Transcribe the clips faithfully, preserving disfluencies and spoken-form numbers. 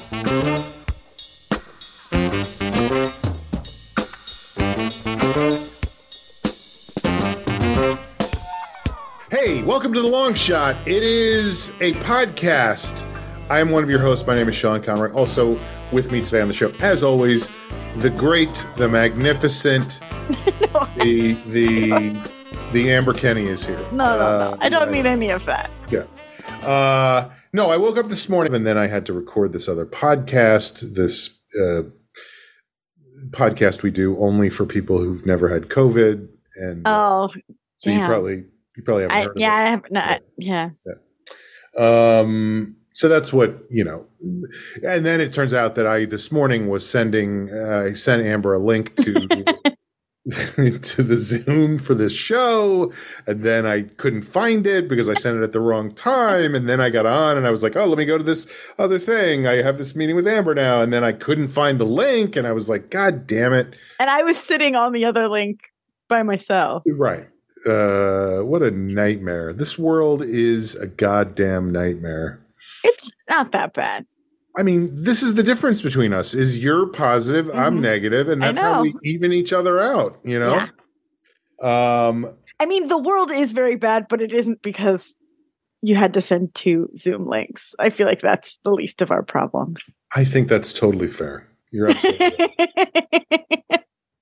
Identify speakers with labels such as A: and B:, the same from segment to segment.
A: Hey, welcome to The Long Shot. It is a podcast. I am one of your hosts. My name is Sean Conroy. Also with me today on the show, as always, the great, the magnificent, no, the the the Amber Kenny is here.
B: No, no, uh, no. I don't mean any of that.
A: Yeah. Uh, no, I woke up this morning and then I had to record this other podcast, this uh, podcast we do only for people who've never had COVID. And
B: oh,
A: so
B: yeah.
A: you probably you probably haven't
B: I,
A: heard
B: yeah,
A: of it.
B: I have not. Yeah.
A: yeah. Um. So that's what, you know. And then it turns out that I this morning was sending uh, I sent Amber a link to to the Zoom for this show, and then I couldn't find it because I sent it at the wrong time, and then I got on and I was like, oh, let me go to this other thing. I have this meeting with Amber now, and then I couldn't find the link, and I was like, God damn it.
B: And I was sitting on the other link by myself.
A: Right. Uh, what a nightmare. This world is a goddamn nightmare.
B: It's not that bad.
A: I mean, this is the difference between us, is you're positive, mm-hmm. I'm negative, and that's how we even each other out, you know? Yeah. Um,
B: I mean, the world is very bad, but it isn't because you had to send two Zoom links. I feel like that's the least of our problems.
A: I think that's totally fair. You're absolutely right.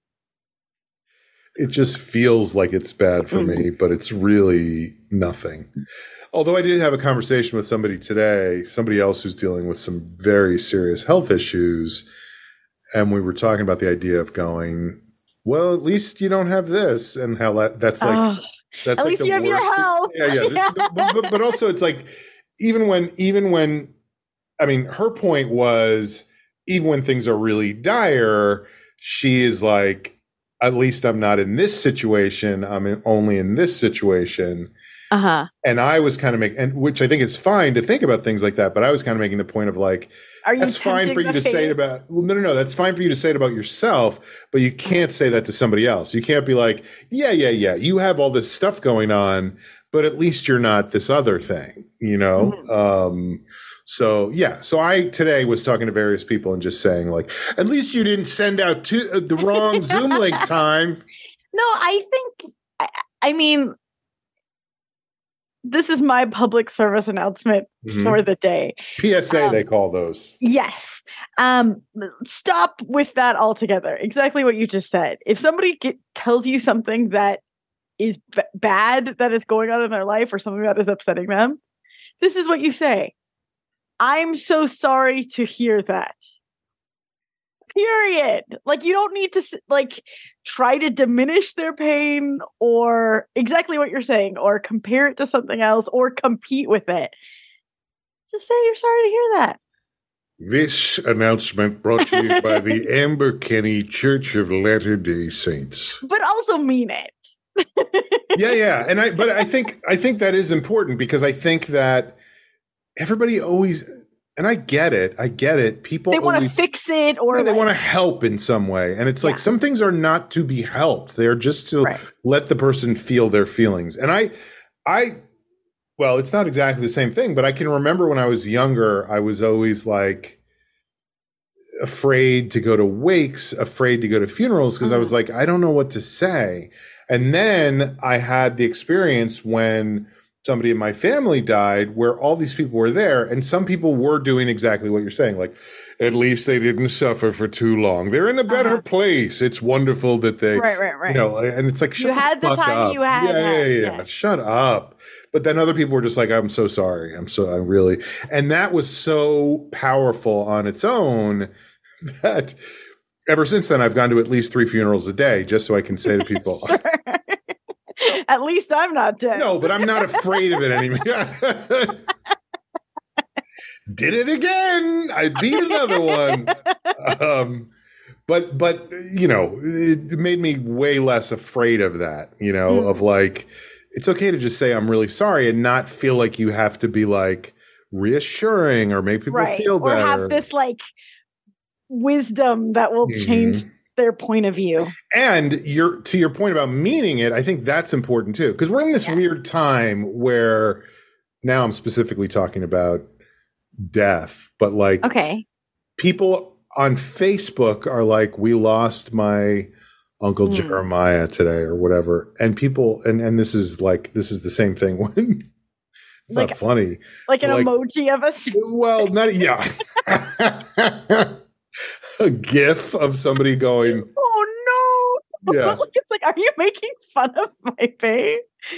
A: It just feels like it's bad for mm-hmm. me, but it's really nothing. Although I did have a conversation with somebody today, somebody else who's dealing with some very serious health issues, and we were talking about the idea of going, well, at least you don't have this, and how that, that's like,
B: oh,
A: that's
B: at
A: like
B: least
A: the
B: you have
A: worst.
B: Your health.
A: Yeah, yeah. This, yeah. But, but, but also, it's like, even when, even when, I mean, her point was, even when things are really dire, she is like, at least I'm not in this situation. I'm in, only in this situation.
B: Uh-huh.
A: And I was kind of making, and which I think is fine to think about things like that, but I was kind of making the point of like,
B: Are you
A: that's fine for you to say it about, well, no, no, no, that's fine for you to say it about yourself, but you can't say that to somebody else. You can't be like, yeah, yeah, yeah, you have all this stuff going on, but at least you're not this other thing, you know? Mm-hmm. Um, so, yeah, so I today was talking to various people and just saying like, at least you didn't send out to, uh, the wrong Zoom link time.
B: No, I think, I, I mean, this is my public service announcement mm-hmm. for the day.
A: P S A, um, they call those.
B: Yes. Um, stop with that altogether. Exactly what you just said. If somebody get, tells you something that is b- bad that is going on in their life or something that is upsetting them, this is what you say. I'm so sorry to hear that. Period. Like, you don't need to, like, try to diminish their pain or exactly what you're saying, or compare it to something else, or compete with it. Just say you're sorry to hear that.
A: This announcement brought to you by the Amber Kenny Church of Latter-day Saints.
B: But also mean it.
A: yeah, yeah. And I, but I think, I think that is important, because I think that everybody always, and I get it. I get it. People
B: they want to fix it, or
A: yeah, they
B: like,
A: want to help in some way. And it's like, yeah. some things are not to be helped. They're just to right. let the person feel their feelings. And I, I, well, it's not exactly the same thing, but I can remember when I was younger, I was always like afraid to go to wakes, afraid to go to funerals, because mm-hmm. I was like, I don't know what to say. And then I had the experience when somebody in my family died, where all these people were there, and some people were doing exactly what you're saying. Like, at least they didn't suffer for too long. They're in a better uh-huh. place. It's wonderful that they,
B: right, right, right.
A: You know, and it's like, shut
B: you
A: the
B: had
A: fuck
B: the time
A: up.
B: you had.
A: Yeah,
B: that.
A: yeah, yeah,
B: yeah.
A: Shut up. But then other people were just like, I'm so sorry. I'm so, I'm really, and that was so powerful on its own that ever since then I've gone to at least three funerals a day, just so I can say to people,
B: sure. At least I'm not dead.
A: No, but I'm not afraid of it anymore. Did it again. I beat another one. Um, but, but you know, it made me way less afraid of that, you know, mm. of like, it's okay to just say, I'm really sorry, and not feel like you have to be like reassuring or make people
B: right.
A: feel better.
B: Or have this like wisdom that will mm-hmm. change their point of view.
A: And you're, to your point about meaning it, I think that's important too. Because we're in this yeah. weird time where, now I'm specifically talking about death, but like,
B: okay,
A: people on Facebook are like, we lost my Uncle
B: Mm.
A: Jeremiah today or whatever. And people, and, and this is like, this is the same thing when it's
B: Like-
A: not funny.
B: Like an
A: Like-
B: emoji of us.
A: Well, not, yeah. A gif of somebody going,
B: Oh no.
A: yeah.
B: It's like, are you making fun of my face?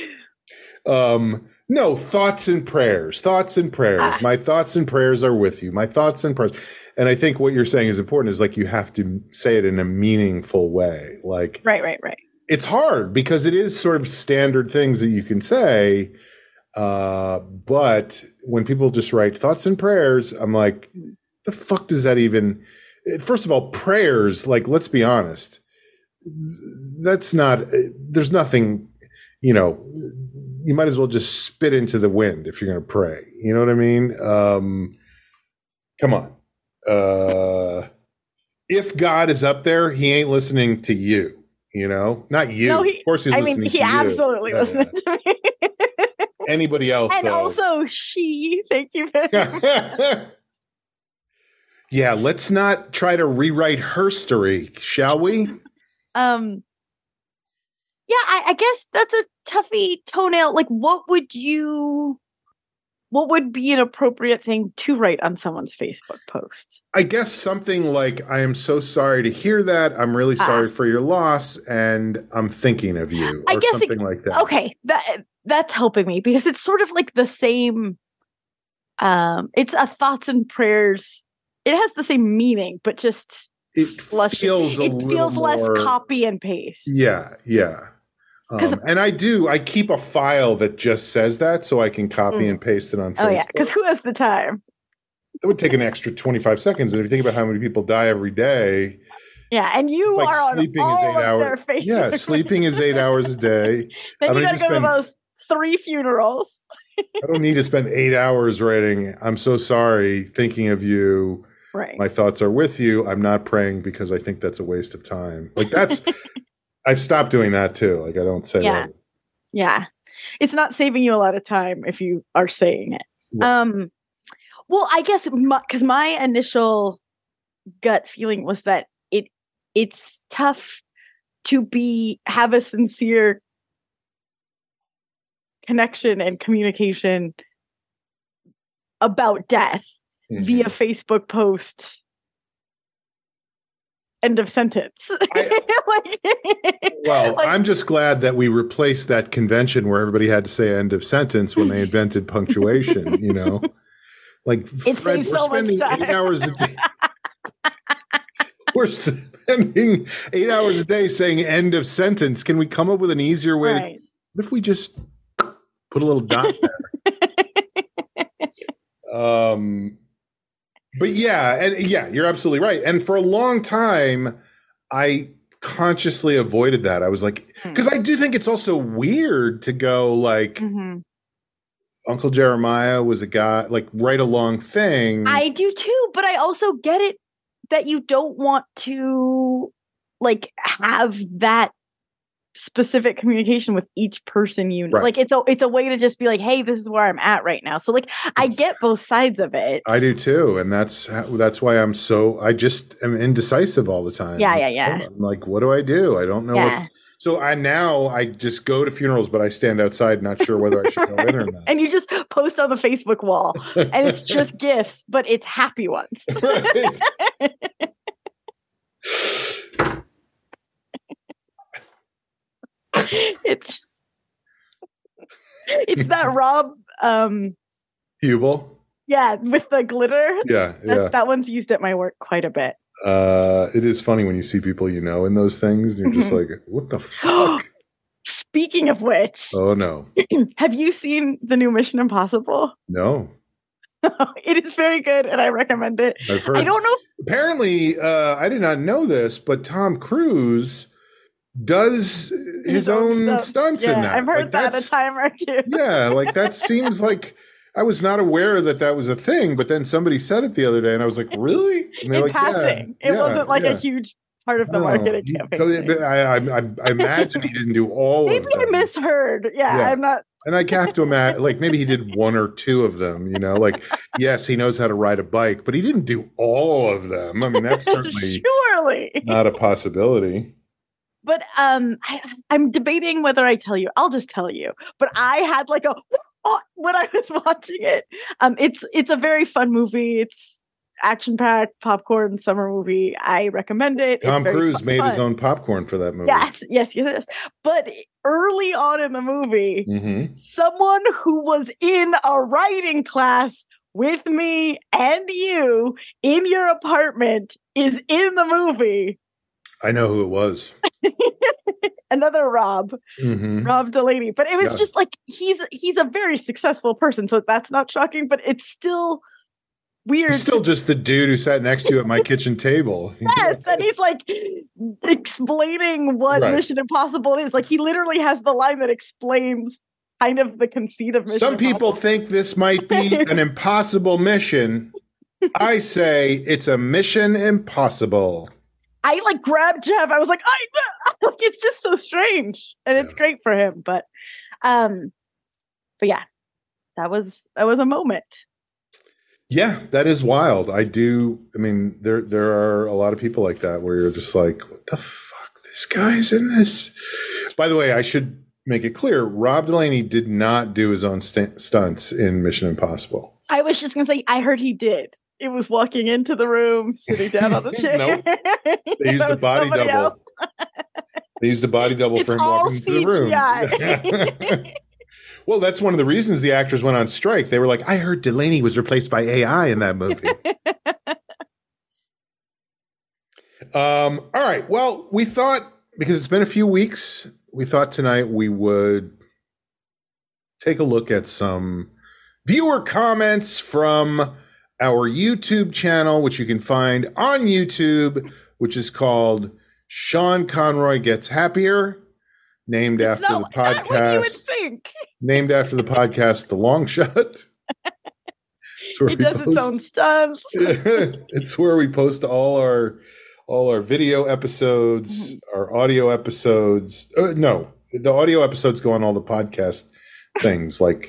A: Um, no, thoughts and prayers, thoughts and prayers.
B: Ah.
A: My thoughts and prayers are with you. My thoughts and prayers. And I think what you're saying is important is like, you have to say it in a meaningful way. Like,
B: Right, right, right.
A: it's hard because it is sort of standard things that you can say. Uh, but when people just write thoughts and prayers, I'm like, the fuck does that even, first of all, prayers, like, let's be honest, that's not, there's nothing, you know, you might as well just spit into the wind if you're going to pray. You know what I mean? Um, come on. Uh, if God is up there, he ain't listening to you, you know, not you.
B: No, he-
A: of course he's
B: I
A: listening
B: mean,
A: to
B: he
A: you.
B: absolutely
A: Yeah,
B: listened to me.
A: yeah. Anybody else,
B: And
A: though.
B: also she. Thank you very much.
A: Yeah, let's not try to rewrite her story, shall we?
B: Um, yeah, I, I guess that's a toughy toenail. Like, what would you, what would be an appropriate thing to write on someone's Facebook post?
A: I guess something like, I am so sorry to hear that. I'm really
B: Ah.
A: sorry for your loss, and I'm thinking of you,
B: I
A: or
B: guess it-
A: something like that.
B: Okay, that that's helping me because it's sort of like the same. Um, it's a thoughts and prayers. It has the same meaning, but just
A: It
B: flush
A: feels a
B: it
A: little
B: feels
A: more,
B: less copy and paste.
A: Yeah, yeah.
B: 'Cause-
A: Um, and I do, I keep a file that just says that so I can copy
B: Mm.
A: and paste it on Facebook.
B: Oh yeah, because who has the time?
A: It would take an extra twenty-five seconds. And if you think about how many people die every day,
B: Yeah, and you
A: it's like
B: are on
A: sleeping is
B: all
A: eight
B: of
A: hours.
B: their Facebook.
A: Yeah, sleeping is eight hours a day.
B: Then
A: I
B: you
A: mean,
B: gotta
A: just
B: go
A: spend-
B: to those three funerals.
A: I don't need to spend eight hours writing, I'm so sorry, thinking of you.
B: Right.
A: My thoughts are with you. I'm not praying because I think that's a waste of time. Like that's, I've stopped doing that too. Like I don't say
B: Yeah.
A: that.
B: Yeah. It's not saving you a lot of time if you are saying it.
A: Right.
B: Um well, I guess because my, my initial gut feeling was that it it's tough to be have a sincere connection and communication about death
A: Mhm.
B: via Facebook post. End of sentence. Like-
A: Well,
B: like-
A: I'm just glad that we replaced that convention where everybody had to say end of sentence when they invented punctuation, you know? Like,
B: It
A: Fred,
B: saves
A: we're
B: so much
A: spending
B: time.
A: eight hours a day. We're spending eight hours a day saying end of sentence. Can we come up with an easier way?
B: Right.
A: To, what if we just put a little dot there? um, but yeah, and yeah, you're absolutely right. And for a long time, I consciously avoided that. I was like, because I do think it's also weird to go like,
B: Mhm.
A: Uncle Jeremiah was a guy, like write a long thing.
B: I do too, but I also get it that you don't want to like have that specific communication with each person you know.
A: Right.
B: Like it's a it's a way to just be like, hey, this is where I'm at right now. So like I
A: It's-
B: get both sides of it.
A: I do too, and that's that's why I'm so. I just am indecisive all the time.
B: Yeah, yeah, yeah.
A: I'm like, what do I do? I don't know.
B: Yeah.
A: What's, so I now I just go to funerals, but I stand outside, not sure whether I should go in or not.
B: And you just post on the Facebook wall and it's just gifts, but it's happy ones.
A: Right.
B: it's it's that Rob um
A: Hubel.
B: yeah, with the glitter.
A: Yeah,
B: That,
A: yeah.
B: that one's used at my work quite a bit.
A: Uh, it is funny when you see people you know in those things, and you're just
B: Mhm.
A: like, what the fuck?
B: Speaking of which,
A: Oh no,
B: have you seen the new Mission Impossible?
A: no.
B: It is very good and I recommend it.
A: I've heard.
B: I don't know.
A: Apparently, uh, I did not know this, but Tom Cruise does his, own
B: stuff.
A: stunts
B: Yeah,
A: in that.
B: I've heard
A: Like,
B: that a
A: that's-
B: time or two.
A: Yeah, like that seems like I was not aware that that was a thing, but then somebody said it the other day, and I was like, "Really?" And they're
B: In
A: like, yeah,
B: passing. it
A: yeah,
B: wasn't like
A: yeah.
B: a huge part of the
A: Oh,
B: marketing
A: he-
B: campaign.
A: I, I, I, I imagine he didn't do all
B: Maybe
A: of
B: I
A: them.
B: misheard. Yeah,
A: Yeah.
B: I'm not.
A: And I have to imagine, like, maybe he did one or two of them, you know, like, yes, he knows how to ride a bike, but he didn't do all of them. I mean, that's certainly
B: Surely.
A: not a possibility.
B: But um, I, I'm debating whether I tell you. I'll just tell you. But I had like a when I was watching it. Um, it's it's a very fun movie. It's action-packed popcorn summer movie. I recommend it.
A: Tom Cruise
B: fun.
A: made his own popcorn for that movie.
B: Yes, yes, yes, yes. But early on in the movie,
A: mm-hmm.
B: someone who was in a writing class with me and you in your apartment is in the movie.
A: I know who it was.
B: Another Rob,
A: mm-hmm.
B: Rob Delaney. But it was
A: yeah.
B: just like he's he's a very successful person, so that's not shocking. But it's still weird.
A: He's still just the dude who sat next to you at my kitchen table.
B: Yes, and he's like explaining what
A: right.
B: Mission Impossible is. Like he literally has the line that explains kind of the conceit of Mission
A: Some
B: Impossible.
A: people think this might be an impossible mission. I say it's a mission impossible.
B: I like grabbed Jeff. I was like, I like it's just so strange, and it's yeah. great for him. But, um, but yeah, that was that was a moment.
A: Yeah, that is wild. I do. I mean, there there are a lot of people like that where you're just like, what the fuck? This guy's in this. By the way, I should make it clear: Rob Delaney did not do his own st- stunts in Mission Impossible.
B: I was just gonna say, I heard he did. It was walking into the room, sitting down on the chair.
A: Nope. They used a body double. They used a body double
B: it's
A: for him walking into the room. Well, that's one of the reasons the actors went on strike. They were like, I heard Delaney was replaced by A I in that movie. um, all right. Well, we thought, because it's been a few weeks, we thought tonight we would take a look at some viewer comments from our YouTube channel, which you can find on YouTube, which is called Sean Conroy Gets Happier, named
B: it's
A: after
B: not,
A: the podcast.
B: Not what you would think.
A: Named after the podcast, The Long Shot.
B: It does post, its own stunts.
A: It's where we post all our all our video episodes, mm-hmm. our audio episodes. Uh, no, the audio episodes go on all the podcast things like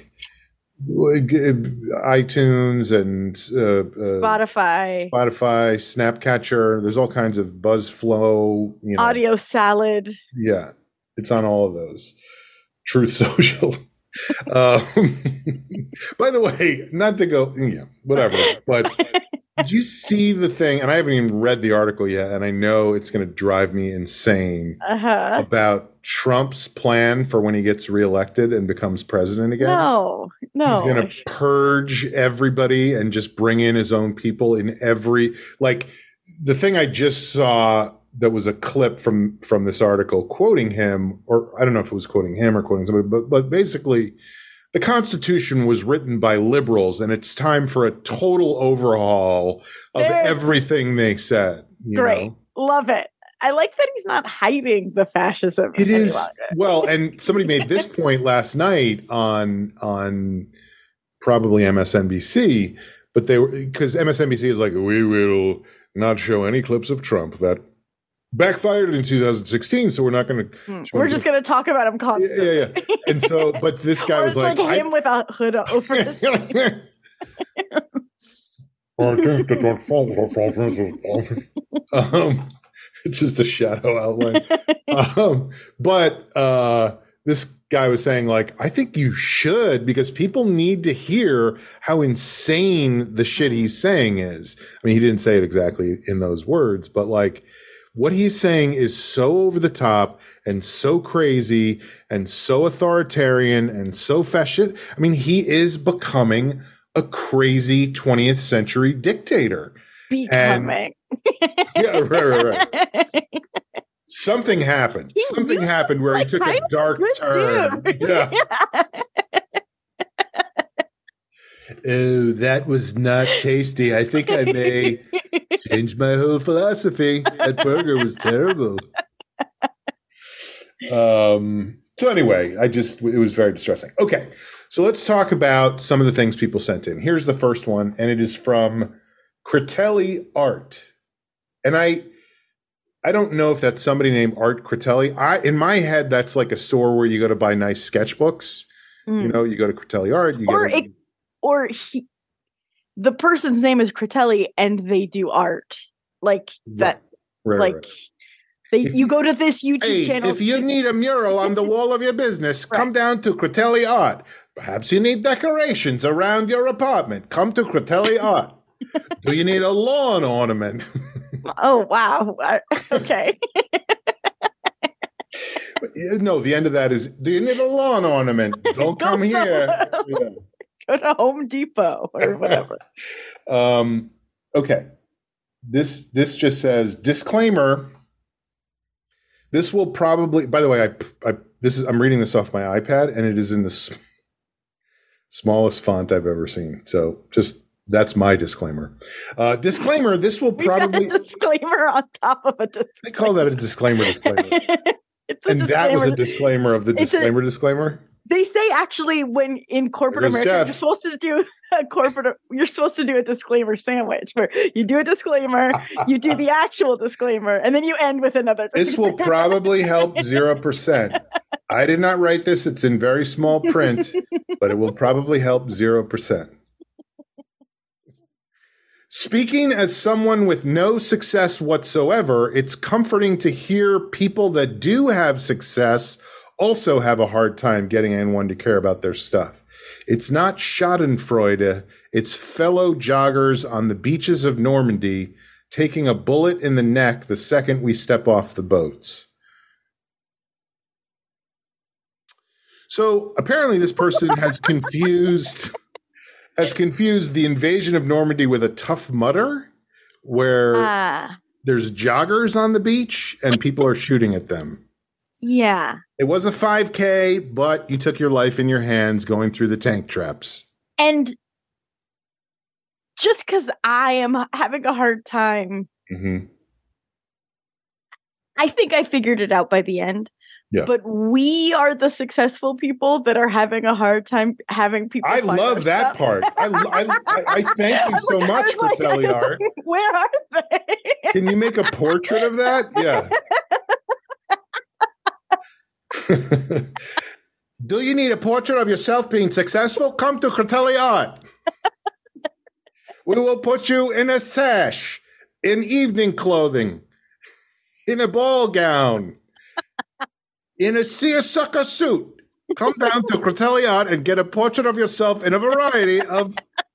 A: iTunes and uh, uh,
B: Spotify,
A: Spotify, Snapcatcher. There's all kinds of BuzzFlow, you know,
B: Audio Salad.
A: Yeah, it's on all of those. Truth Social. um, by the way, not to go, yeah, whatever. But did you see the thing? And I haven't even read the article yet, and I know it's going to drive me insane
B: uh-huh.
A: about Trump's plan for when he gets reelected and becomes president again.
B: No, no.
A: He's going to purge everybody and just bring in his own people in every, like the thing I just saw that was a clip from, from this article quoting him, or I don't know if it was quoting him or quoting somebody, but, but basically the Constitution was written by liberals and it's time for a total overhaul of There's, everything they said. You
B: great.
A: know?
B: Love it. I like that he's not hiding the fascism.
A: It is well, and somebody made this point last night on on probably M S N B C, but they were because M S N B C is like, we will not show any clips of Trump. That backfired in two thousand sixteen, so we're not going to.
B: Mm, we're just going to talk about him constantly.
A: Yeah, yeah. And so, but this guy was like,
B: like him I, with a hood over his face.
A: I think that the fault of um. It's just a shadow outline. um, but uh, this guy was saying, like, I think you should because people need to hear how insane the shit he's saying is. I mean, he didn't say it exactly in those words, but like what he's saying is so over the top and so crazy and so authoritarian and so fascist. I mean, he is becoming a crazy twentieth century dictator.
B: Becoming.
A: And, yeah, right, right, right. Something happened.
B: He
A: Something happened where
B: like
A: he took a dark turn. Yeah.
B: yeah.
A: Oh, that was not tasty. I think I may change my whole philosophy. That burger was terrible. Um. So anyway, I just, it was very distressing. Okay. So let's talk about some of the things people sent in. Here's the first one, and it is from Critelli Art. And I, I don't know if that's somebody named Art Critelli. I in my head, that's like a store where you go to buy nice sketchbooks. Mm. You know, you go to Critelli Art. You
B: or
A: get
B: it, or he, the person's name is Critelli, and they do art like that.
A: Right,
B: like
A: right.
B: they, you, you go to this YouTube
A: hey,
B: channel.
A: If you need a mural on the wall of your business, right. come down to Critelli Art. Perhaps you need decorations around your apartment. Come to Critelli Art. Do you need a lawn ornament?
B: Oh, wow. Okay.
A: No, the end of that is, do you need a lawn ornament? Don't come here. Yeah.
B: Go to Home Depot or whatever.
A: um, okay. This this just says, disclaimer. This will probably, by the way, I, I this is I'm reading this off my iPad, and it is in the s- smallest font I've ever seen. So just that's my disclaimer. Uh, disclaimer, this will probably...
B: We got a disclaimer on top of a disclaimer.
A: They call that a disclaimer disclaimer.
B: It's a
A: and
B: disclaimer.
A: That was a disclaimer of the
B: It's
A: disclaimer
B: a,
A: disclaimer?
B: They say actually when in corporate America, Jeff. You're supposed to do a corporate, you're supposed to do a disclaimer sandwich where you do a disclaimer, you do the actual disclaimer, and then you end with another disclaimer.
A: This will probably help zero percent. I did not write this. It's in very small print, but it will probably help zero percent. Speaking as someone with no success whatsoever, it's comforting to hear people that do have success also have a hard time getting anyone to care about their stuff. It's not schadenfreude, it's fellow joggers on the beaches of Normandy taking a bullet in the neck the second we step off the boats. So apparently this person has confused... has confused the invasion of Normandy with a Tough Mudder, where uh, there's joggers on the beach and people are shooting at them.
B: Yeah.
A: It was a five K, but you took your life in your hands going through the tank traps.
B: And just because I am having a hard time,
A: mm-hmm.
B: I think I figured it out by the end. Yeah. But we are the successful people that are having a hard time having people.
A: I love that stuff. part. I, I, I thank you so much for like, Telly Art.
B: Like, where are they?
A: Can you make a portrait of that? Yeah. Do you need a portrait of yourself being successful? Come to Critelli Art. We will put you in a sash, in evening clothing, in a ball gown. In a seersucker suit, come down to Critelli Art and get a portrait of yourself in a variety of.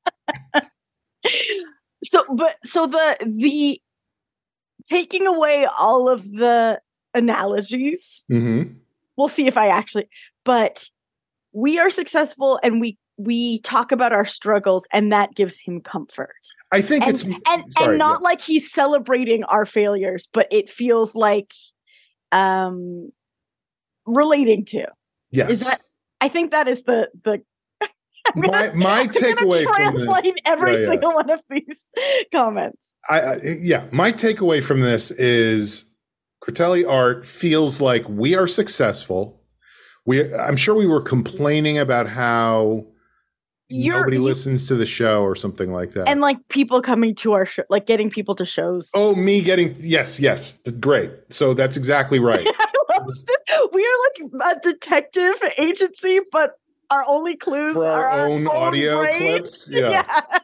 B: So, but so the the taking away all of the analogies.
A: Mm-hmm.
B: We'll see if I actually. But we are successful, and we we talk about our struggles, and that gives him comfort.
A: I think
B: and,
A: it's
B: and
A: sorry,
B: and not
A: yeah.
B: like he's celebrating our failures, but it feels like. Um. Relating to,
A: yes,
B: is that? I think that is the the.
A: Gonna, my my takeaway from this.
B: Translate every yeah, single yeah. one of these comments.
A: I, I yeah, my takeaway from this is Critelli Art feels like we are successful. We, I'm sure we were complaining about how You're, nobody you, listens to the show or something like that,
B: and like people coming to our show, like getting people to shows.
A: Oh, me getting yes, yes, great. So that's exactly right.
B: We are like a detective agency, but our only clues
A: for our,
B: are
A: own,
B: our own
A: audio
B: brains.
A: clips. Yeah.
B: yeah.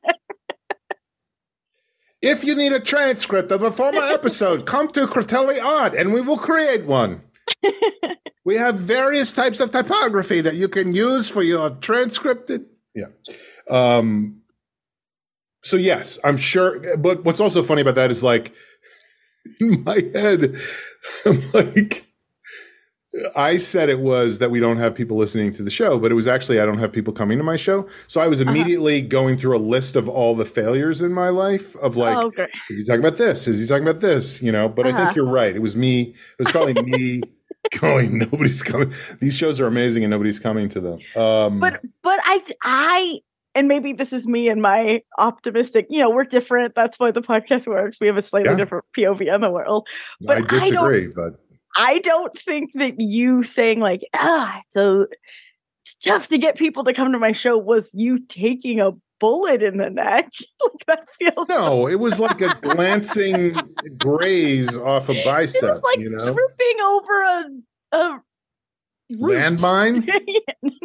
A: If you need a transcript of a former episode, come to Critelli Art and we will create one. We have various types of typography that you can use for your transcripted. Yeah. Um, so yes, I'm sure. But what's also funny about that is like in my head, I'm like, I said it was that we don't have people listening to the show, but it was actually I don't have people coming to my show. So I was immediately uh-huh. going through a list of all the failures in my life of like, oh, okay. Is he talking about this? Is he talking about this? You know, but uh-huh. I think you're right. It was me. It was probably me going, nobody's coming. These shows are amazing and nobody's coming to them. Um,
B: but, but I, I, and maybe this is me and my optimistic, you know, we're different. That's why the podcast works. We have a slightly yeah. different P O V on the world. But
A: I disagree,
B: I
A: but.
B: I don't think that you saying like, ah, so it's tough to get people to come to my show was you taking a bullet in the neck. Like that feels
A: No, it was like a glancing graze off a bicep.
B: It was like
A: you know?
B: tripping over a a root.
A: Landmine.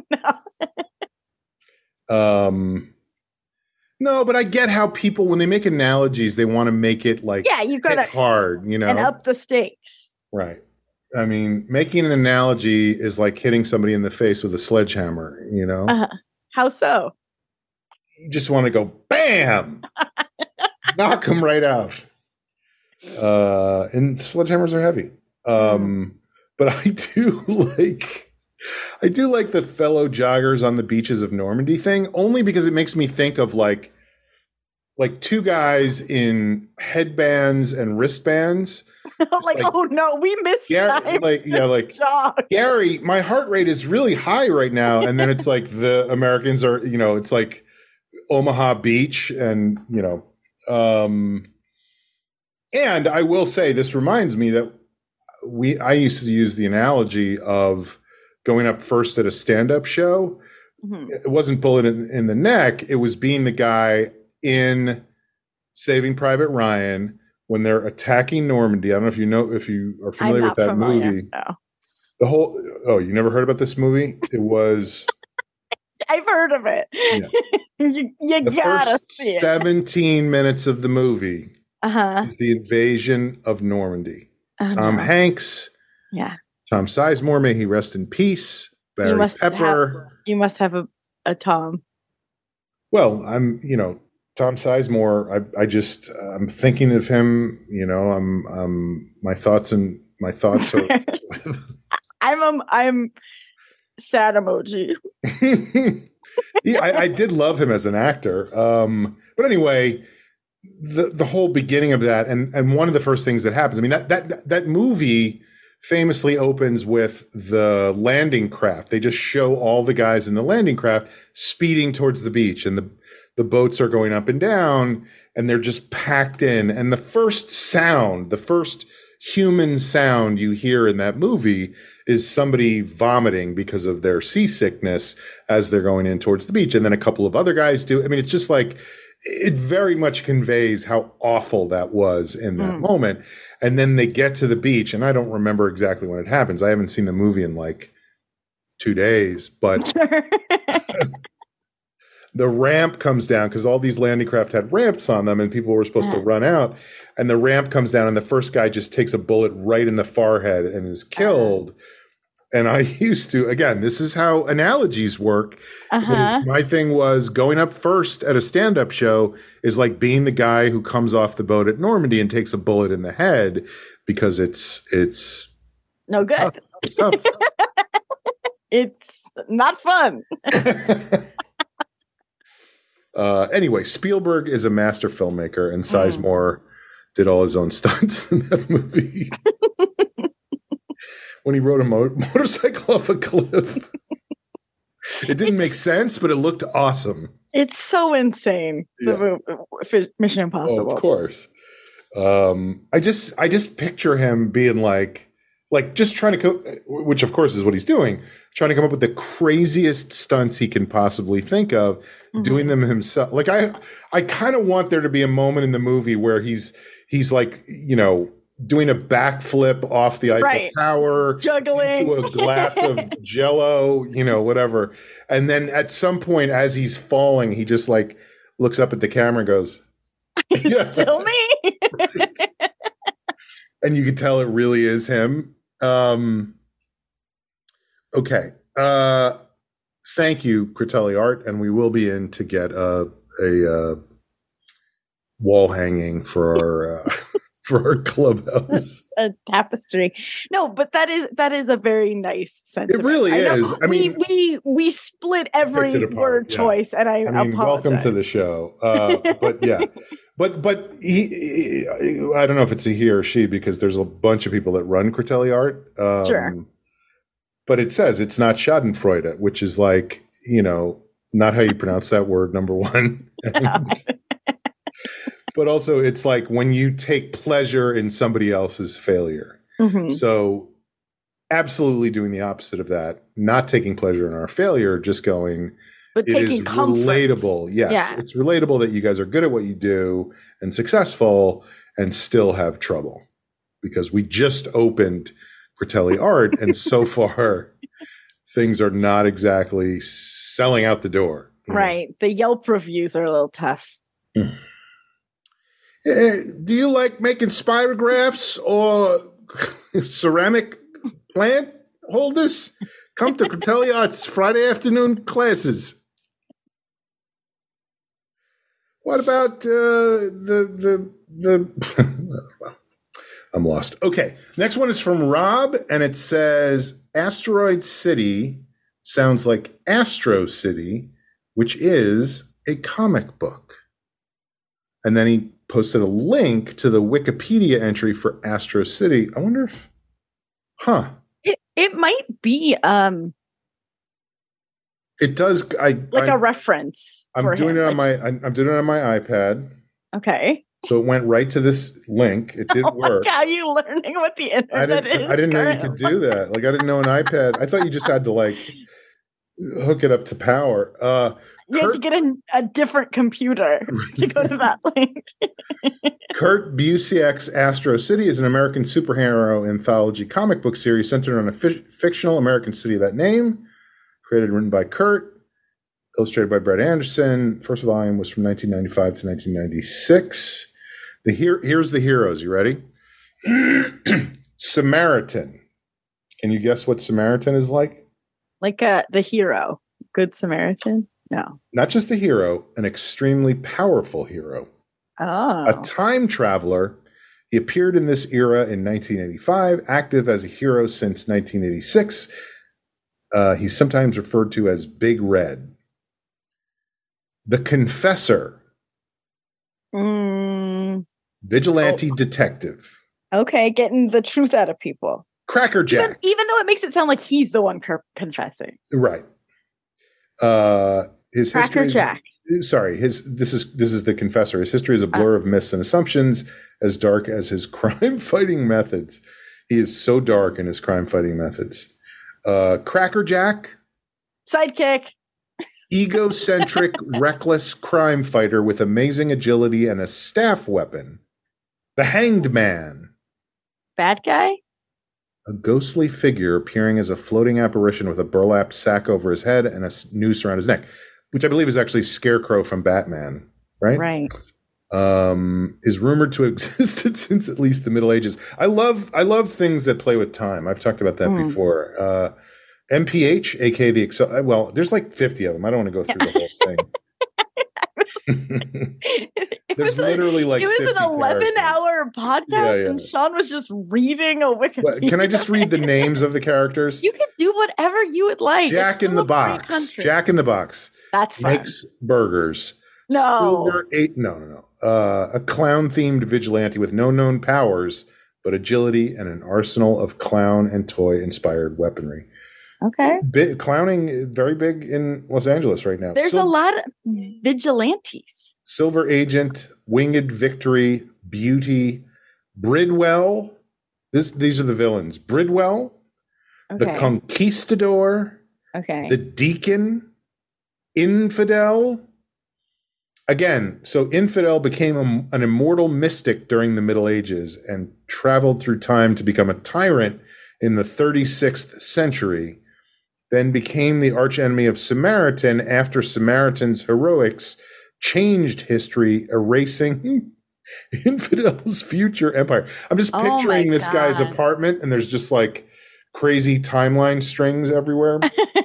B: no.
A: Um, no, but I get how people, when they make analogies, they want to make it like
B: yeah, you gotta
A: hard, you know,
B: and up the stakes.
A: Right. I mean, making an analogy is like hitting somebody in the face with a sledgehammer, you know?
B: Uh-huh. How so?
A: You just want to go, bam! Knock them right out. Uh, and sledgehammers are heavy. Um, mm. But I do like... I do like the fellow joggers on the beaches of Normandy thing, only because it makes me think of like, like two guys in headbands and wristbands.
B: like, like, oh no, we missed
A: Gary,
B: time.
A: Like, yeah, like
B: jog.
A: Gary, my heart rate is really high right now, and then it's like the Americans are, you know, it's like Omaha Beach, and you know, um, and I will say this reminds me that we I used to use the analogy of going up first at a stand-up show. Mm-hmm. It wasn't bullet in, in the neck; it was being the guy in Saving Private Ryan. When they're attacking Normandy, I don't know if you know if you are familiar with that familiar, movie.
B: No.
A: The whole oh, you never heard about this movie? It was
B: I've heard of it. Yeah. you you
A: the
B: gotta
A: first
B: see it.
A: seventeen minutes of the movie
B: uh-huh.
A: is the invasion of Normandy.
B: Uh-huh.
A: Tom Hanks,
B: yeah,
A: Tom Sizemore, may he rest in peace. Barry
B: you must
A: Pepper.
B: Have, you must have a, a Tom.
A: Well, I'm you know. Tom Sizemore, I, I just, I'm thinking of him, you know, I'm, um, my thoughts and my thoughts are.
B: I'm, um, I'm sad emoji.
A: yeah, I, I did love him as an actor. Um, but anyway, the, the whole beginning of that, and, and one of the first things that happens, I mean, that, that, that movie famously opens with the landing craft. They just show all the guys in the landing craft speeding towards the beach, and the, the boats are going up and down, and they're just packed in. And the first sound, the first human sound you hear in that movie is somebody vomiting because of their seasickness as they're going in towards the beach. And then a couple of other guys do. I mean, it's just like, it very much conveys how awful that was in that mm. moment. And then they get to the beach, and I don't remember exactly when it happens. I haven't seen the movie in like two days, but the ramp comes down because all these landing craft had ramps on them and people were supposed yeah. to run out. And the ramp comes down and the first guy just takes a bullet right in the forehead and is killed. Uh-huh. And I used to, again, this is how analogies work.
B: Uh-huh.
A: My thing was going up first at a stand-up show is like being the guy who comes off the boat at Normandy and takes a bullet in the head because it's, it's
B: no good.
A: Tough. It's tough.
B: It's not fun.
A: Uh, anyway, Spielberg is a master filmmaker, and Sizemore mm. did all his own stunts in that movie. When he rode a mo- motorcycle off a cliff. It didn't it's, make sense, but it looked awesome.
B: It's so insane. Yeah. The Mission Impossible.
A: Oh, of course. Um, I just, I just picture him being like, like just trying to, co- which of course is what he's doing, trying to come up with the craziest stunts he can possibly think of, mm-hmm. doing them himself. Like I, I kind of want there to be a moment in the movie where he's, he's like, you know, doing a backflip off the Eiffel
B: right.
A: Tower,
B: juggling
A: into a glass of Jello, you know, whatever. And then at some point, as he's falling, he just like looks up at the camera and goes,
B: yeah. "Still me."
A: And you can tell it really is him. Um, okay. Uh, thank you, Critelli Art, and we will be in to get a, a uh, wall hanging for our uh, for our clubhouse.
B: A tapestry. No, but that is that is a very nice sentiment.
A: It really
B: I
A: is. I mean,
B: we we we split every word yeah. choice, and I,
A: I mean,
B: apologize.
A: Welcome to the show. Uh, but yeah. But but he, he, I don't know if it's a he or she because there's a bunch of people that run Critelli Art. Um,
B: sure.
A: But it says it's not Schadenfreude, which is like, you know, not how you pronounce that word, number one. And, but also it's like when you take pleasure in somebody else's failure.
B: Mm-hmm.
A: So absolutely doing the opposite of that, not taking pleasure in our failure, just going,
B: But
A: it
B: taking
A: is
B: comfort.
A: relatable. Yes,
B: Yeah.
A: it's relatable that you guys are good at what you do and successful and still have trouble, because we just opened Critelli Art and so far things are not exactly selling out the door.
B: Right. The Yelp reviews are a little tough.
A: Mm. Eh, do you like making spirographs or ceramic plant holders? Come to Critelli Art's Friday afternoon classes. What about uh, the the the? Well, I'm lost. Okay, next one is from Rob, and it says Asteroid City sounds like Astro City, which is a comic book. And then he posted a link to the Wikipedia entry for Astro City. I wonder if, huh?
B: It it might be um.
A: It does. I
B: like
A: I,
B: a reference.
A: I'm
B: for
A: doing
B: him.
A: it on
B: like,
A: my. I'm, I'm doing it on my iPad.
B: Okay.
A: So it went right to this link. It did
B: oh
A: work.
B: How are you learning what the internet
A: I didn't.
B: is?
A: I didn't know you
B: currently?
A: could do that. Like I didn't know an iPad. I thought you just had to like hook it up to power. Uh,
B: you
A: Kurt,
B: had to get a, a different computer to go to that link.
A: Kurt Busiek's Astro City is an American superhero anthology comic book series centered on a fi- fictional American city of that name. Created and written by Kurt, illustrated by Brett Anderson. First volume was from nineteen ninety-five to nineteen ninety-six. The here, here's the heroes. You ready? Samaritan. Can you guess what Samaritan is like?
B: Like uh, the hero, Good Samaritan. No,
A: not just a hero, an extremely powerful hero.
B: Oh,
A: a time traveler. He appeared in this era in nineteen eighty-five, active as a hero since nineteen eighty-six. Uh, he's sometimes referred to as Big Red. The Confessor.
B: Mm.
A: Vigilante
B: oh.
A: detective.
B: Okay, getting the truth out of people.
A: Cracker Jack.
B: Even, even though it makes it sound like he's the one cur- confessing.
A: Right. Uh, his
B: Cracker
A: history is,
B: Jack.
A: Sorry, his this is this is the Confessor. His history is a blur uh. of myths and assumptions, as dark as his crime-fighting methods. He is so dark in his crime-fighting methods. Uh, Cracker Jack.
B: Sidekick.
A: Egocentric, reckless crime fighter with amazing agility and a staff weapon. The Hanged Man.
B: Bad guy?
A: A ghostly figure appearing as a floating apparition with a burlap sack over his head and a noose around his neck, which I believe is actually Scarecrow from Batman, right?
B: Right.
A: Um, is rumored to have existed since at least the Middle Ages. I love I love things that play with time. I've talked about that mm. before. Uh, M P H, aka the Excel. Well, there's like fifty of them. I don't want to go through the whole thing. There's literally
B: a,
A: like
B: it was an eleven hour podcast, yeah, yeah. and Sean was just reading a Wikipedia.
A: Well, can I just read the names of the characters?
B: You can do whatever you would like.
A: Jack in the Box. Jack in the Box.
B: That's fun.
A: Makes burgers.
B: No.
A: Silver eight. No, no, no. Uh, a clown themed vigilante with no known powers, but agility and an arsenal of clown and toy inspired weaponry.
B: Okay.
A: Big, clowning very big in Los Angeles right now.
B: There's Sil- a lot of vigilantes.
A: Silver Agent, Winged Victory, Beauty, Bridwell. This, these are the villains. Bridwell, okay. The Conquistador,
B: okay.
A: The Deacon, Infidel. Again, so Infidel became a, an immortal mystic during the Middle Ages and traveled through time to become a tyrant in the thirty-sixth century. Then became the archenemy of Samaritan after Samaritan's heroics changed history, erasing Infidel's future empire. I'm just picturing oh this God. guy's apartment, and there's just like crazy timeline strings everywhere.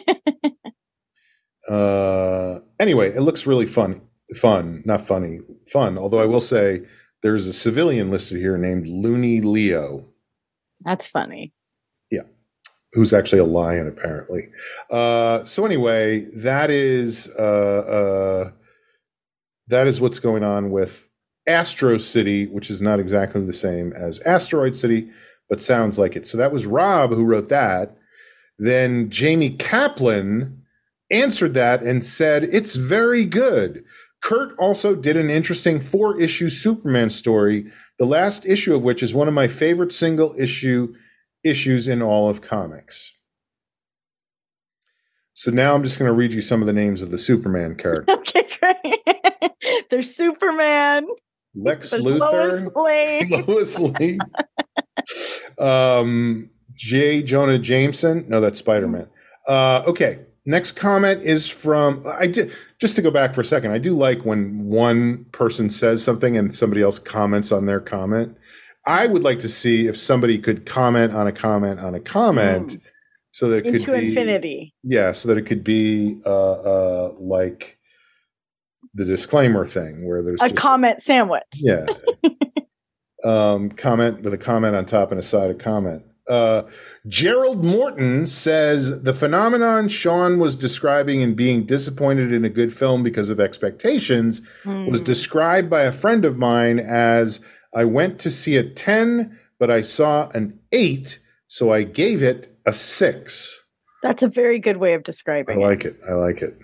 A: uh, anyway, it looks really fun. Fun, not funny. Fun. Although I will say there's a civilian listed here named Looney Leo.
B: That's funny.
A: Who's actually a lion, apparently. Uh, so anyway, that is uh, uh, that is what's going on with Astro City, which is not exactly the same as Asteroid City, but sounds like it. So that was Rob who wrote that. Then Jamie Kaplan answered that and said, it's very good. Kurt also did an interesting four-issue Superman story, the last issue of which is one of my favorite single-issue issues in all of comics. So now I'm just going to read you some of the names of the Superman characters.
B: Okay, great. There's Superman.
A: Lex
B: There's
A: Luthor.
B: Lois Lane.
A: Lois Lane. um, J. Jonah Jameson. No, that's Spider-Man. Uh, okay. Next comment is from, I did, just to go back for a second, I do like when one person says something and somebody else comments on their comment. I would like to see if somebody could comment on a comment on a comment mm. so that it
B: Into
A: could be,
B: infinity.
A: Yeah, so that it could be uh, uh, like the disclaimer thing where there's
B: a
A: just,
B: comment sandwich.
A: Yeah. um, comment with a comment on top and a side of comment. Uh, Gerald Morton says the phenomenon Sean was describing in being disappointed in a good film because of expectations mm. was described by a friend of mine as I went to see a ten, but I saw an eight, so I gave it a six.
B: That's a very good way of describing
A: it. I like it. I like it.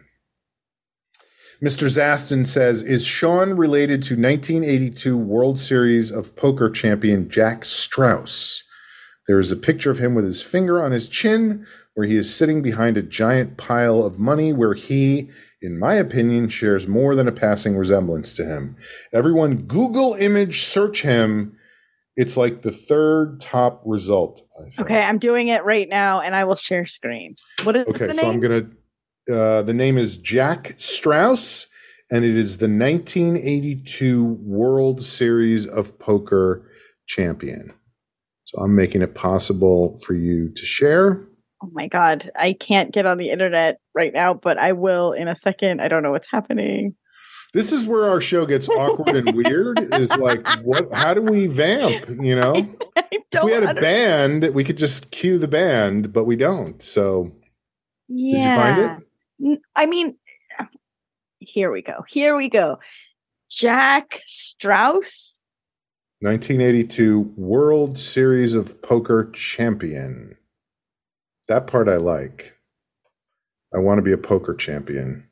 A: Mister Zaston says, is Sean related to nineteen eighty-two World Series of Poker champion Jack Strauss? There is a picture of him with his finger on his chin, where he is sitting behind a giant pile of money, where he, in my opinion, shares more than a passing resemblance to him. Everyone Google image search him. It's like the third top result. I think.
B: Okay, I'm doing it right now, and I will share screen. What is
A: okay,
B: the name?
A: so I'm going to, uh, the name is Jack Strauss, and it is the nineteen eighty-two World Series of Poker champion. So I'm making it possible for you to share.
B: Oh my God. I can't get on the internet right now, but I will in a second. I don't know what's happening.
A: This is where our show gets awkward and weird is like, what, how do we vamp? You know, I, I if we had a band, we could just cue the band, but we don't. So
B: yeah.
A: Did you find
B: it? I mean, here we go. Here we go. Jack Strauss.
A: nineteen eighty-two World Series of Poker champion. That part I like. I want to be a poker champion.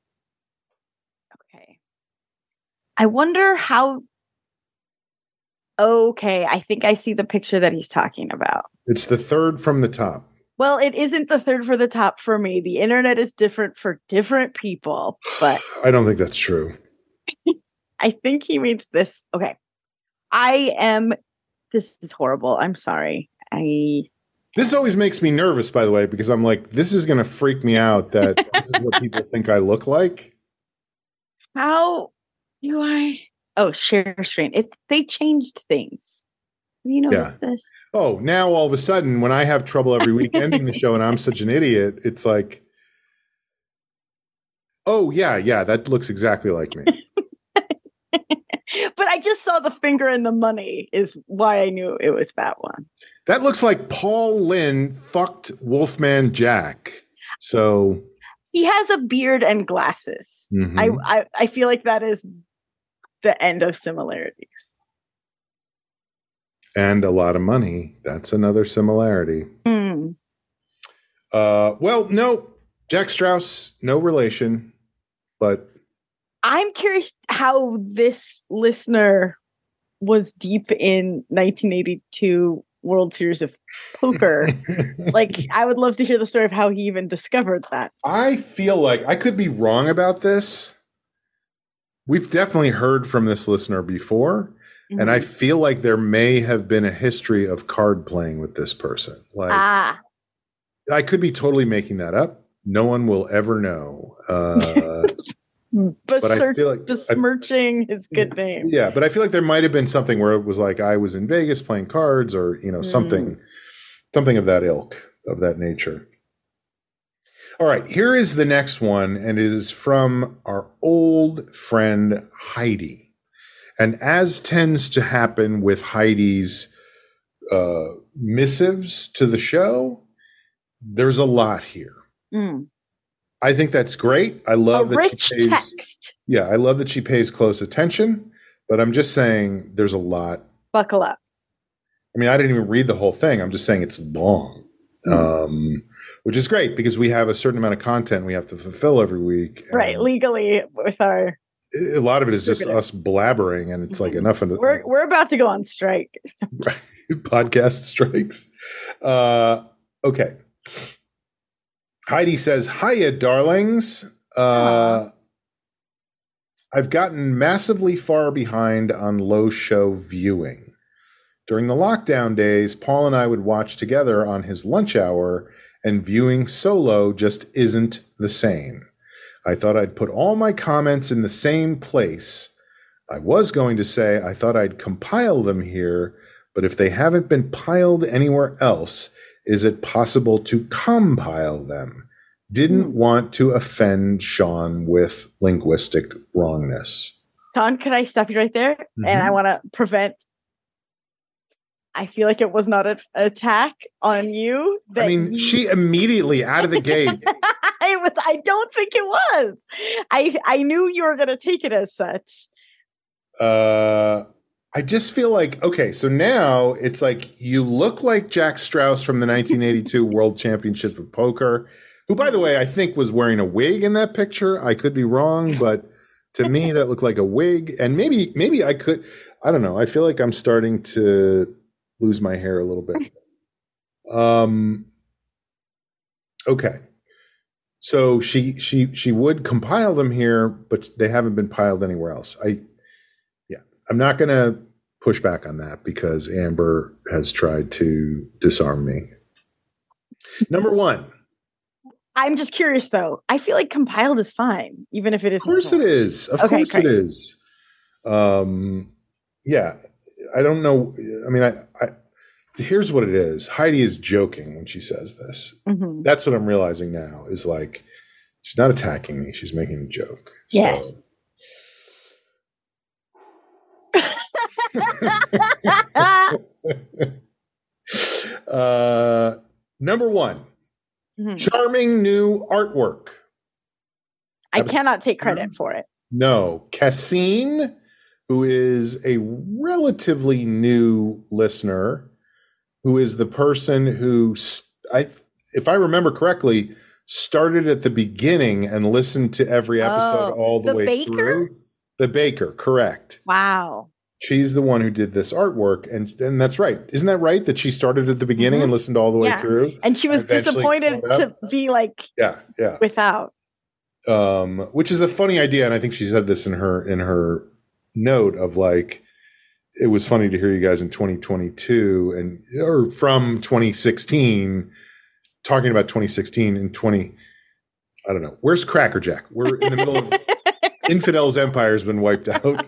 B: Okay. I wonder how. Okay, I think I see the picture that he's talking about.
A: It's the third from the top.
B: Well, it isn't the third for the top for me. The internet is different for different people, but
A: I don't think that's true.
B: I think he means this. Okay. I am, this is horrible. I'm sorry. I.
A: This always makes me nervous, by the way, because I'm like, this is going to freak me out that this is what people think I look like.
B: How do I? Oh, share screen. It, they changed things. You notice yeah. this?
A: Oh, now all of a sudden, when I have trouble every week ending the show and I'm such an idiot, it's like, oh, yeah, yeah, that looks exactly like me.
B: But I just saw the finger and the money is why I knew it was that one.
A: That looks like Paul Lynn fucked Wolfman Jack. So
B: he has a beard and glasses. Mm-hmm. I, I I feel like that is the end of similarities.
A: And a lot of money. That's another similarity. Mm. Uh, well, no, Jack Strauss, no relation, but.
B: I'm curious how this listener was deep in nineteen eighty-two World Series of Poker. Like, I would love to hear the story of how he even discovered that.
A: I feel like I could be wrong about this. We've definitely heard from this listener before, mm-hmm. and I feel like there may have been a history of card playing with this person. Like, ah. I could be totally making that up. No one will ever know. Uh
B: Besir- but I feel like besmirching I, his good name.
A: Yeah, but I feel like there might have been something where it was like I was in Vegas playing cards, or you know something, mm. something of that ilk, of that nature. All right, here is the next one, and it is from our old friend Heidi. And as tends to happen with Heidi's uh, missives to the show, there's a lot here. Mm. I think that's great. I love
B: a
A: that
B: rich
A: she pays.
B: Text.
A: Yeah, I love that she pays close attention. But I'm just saying, there's a lot.
B: Buckle up.
A: I mean, I didn't even read the whole thing. I'm just saying it's long, mm. um, which is great because we have a certain amount of content we have to fulfill every week.
B: Right, legally with our.
A: A lot of it is just us blabbering, and it's like mm-hmm. enough. Of,
B: we're we're about to go on strike.
A: Right, podcast strikes. Uh, okay. Heidi says, hiya, darlings. Uh, I've gotten massively far behind on low show viewing. During the lockdown days, Paul and I would watch together on his lunch hour, and viewing solo just isn't the same. I thought I'd put all my comments in the same place. I was going to say I thought I'd compile them here, but if they haven't been piled anywhere else, is it possible to compile them? Didn't want to offend Sean with linguistic wrongness.
B: Sean, could I stop you right there? Mm-hmm. And I want to prevent. I feel like it was not an attack on you.
A: I mean, you... she immediately out of the gate.
B: I was. I don't think it was. I I knew you were going to take it as such.
A: Uh, I just feel like, okay, so now it's like you look like Jack Strauss from the nineteen eighty-two World Championship of Poker, who, by the way, I think was wearing a wig in that picture. I could be wrong, but to me, that looked like a wig. And maybe, maybe I could, I don't know. I feel like I'm starting to lose my hair a little bit. Um, okay. So she, she, she would compile them here, but they haven't been piled anywhere else. I, I'm not going to push back on that because Amber has tried to disarm me. Number one.
B: I'm just curious, though. I feel like compiled is fine, even if it is.
A: Of course it is. Of okay, course great. It is. Um, yeah. I don't know. I mean, I, I here's what it is. Heidi is joking when she says this. Mm-hmm. That's what I'm realizing now is like, she's not attacking me. She's making a joke.
B: Yes. So,
A: uh, number one, mm-hmm. charming new artwork.
B: I was, cannot take credit for it.
A: No, Cassine, who is a relatively new listener, who is the person who, I, if I remember correctly, started at the beginning and listened to every episode oh, all the, the way baker? through. The baker, correct.
B: Wow.
A: She's the one who did this artwork, and and that's right. Isn't that right? That she started at the beginning mm-hmm. and listened all the way
B: yeah.
A: through,
B: and she was and disappointed to be like,
A: yeah, yeah,
B: without.
A: Um, which is a funny idea, and I think she said this in her in her note of like, it was funny to hear you guys in twenty twenty-two and or from twenty sixteen talking about twenty sixteen and twenty. I don't know. Where's Cracker Jack? We're in the middle of Infidel's empire has been wiped out.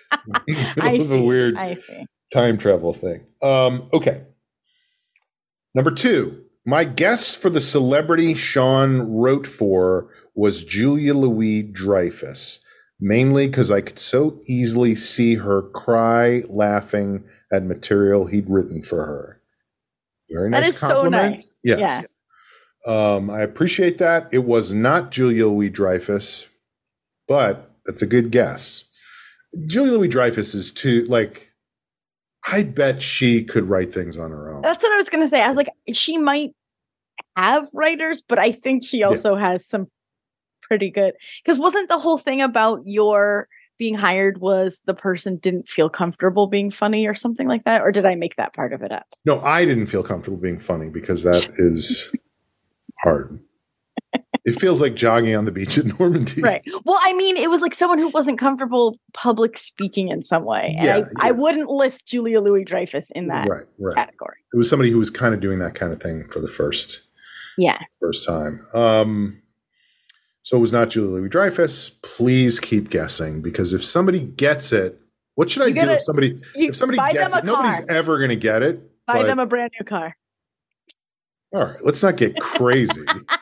B: I see.
A: A weird
B: I see.
A: time travel thing. Um, okay. Number two, my guess for the celebrity Sean wrote for was Julia Louis-Dreyfus, mainly because I could so easily see her cry laughing at material he'd written for her. Very nice
B: that is
A: compliment.
B: So nice.
A: Yes. Yeah. Um, I appreciate that. It was not Julia Louis-Dreyfus, but that's a good guess. Julia Louis-Dreyfus is too, like, I bet she could write things on her own.
B: That's what I was going to say. I was like, she might have writers, but I think she also yeah. has some pretty good. Because wasn't the whole thing about your being hired was the person didn't feel comfortable being funny or something like that? Or did I make that part of it up?
A: No, I didn't feel comfortable being funny because that is hard. It feels like jogging on the beach in Normandy.
B: Right. Well, I mean, it was like someone who wasn't comfortable public speaking in some way. And yeah, I, yeah. I wouldn't list Julia Louis-Dreyfus in that
A: right, right.
B: category.
A: It was somebody who was kind of doing that kind of thing for the first,
B: yeah.
A: first time. Um, so it was not Julia Louis-Dreyfus. Please keep guessing, because if somebody gets it, what should I gotta, do if somebody if somebody gets it? Nobody's ever going to get it.
B: Buy them a brand new car.
A: All right, let's not get crazy.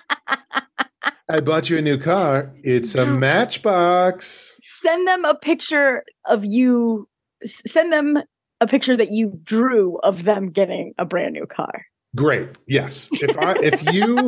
A: I bought you a new car. It's a Matchbox.
B: Send them a picture of you. Send them a picture that you drew of them getting a brand new car.
A: Great. Yes. If I, if you,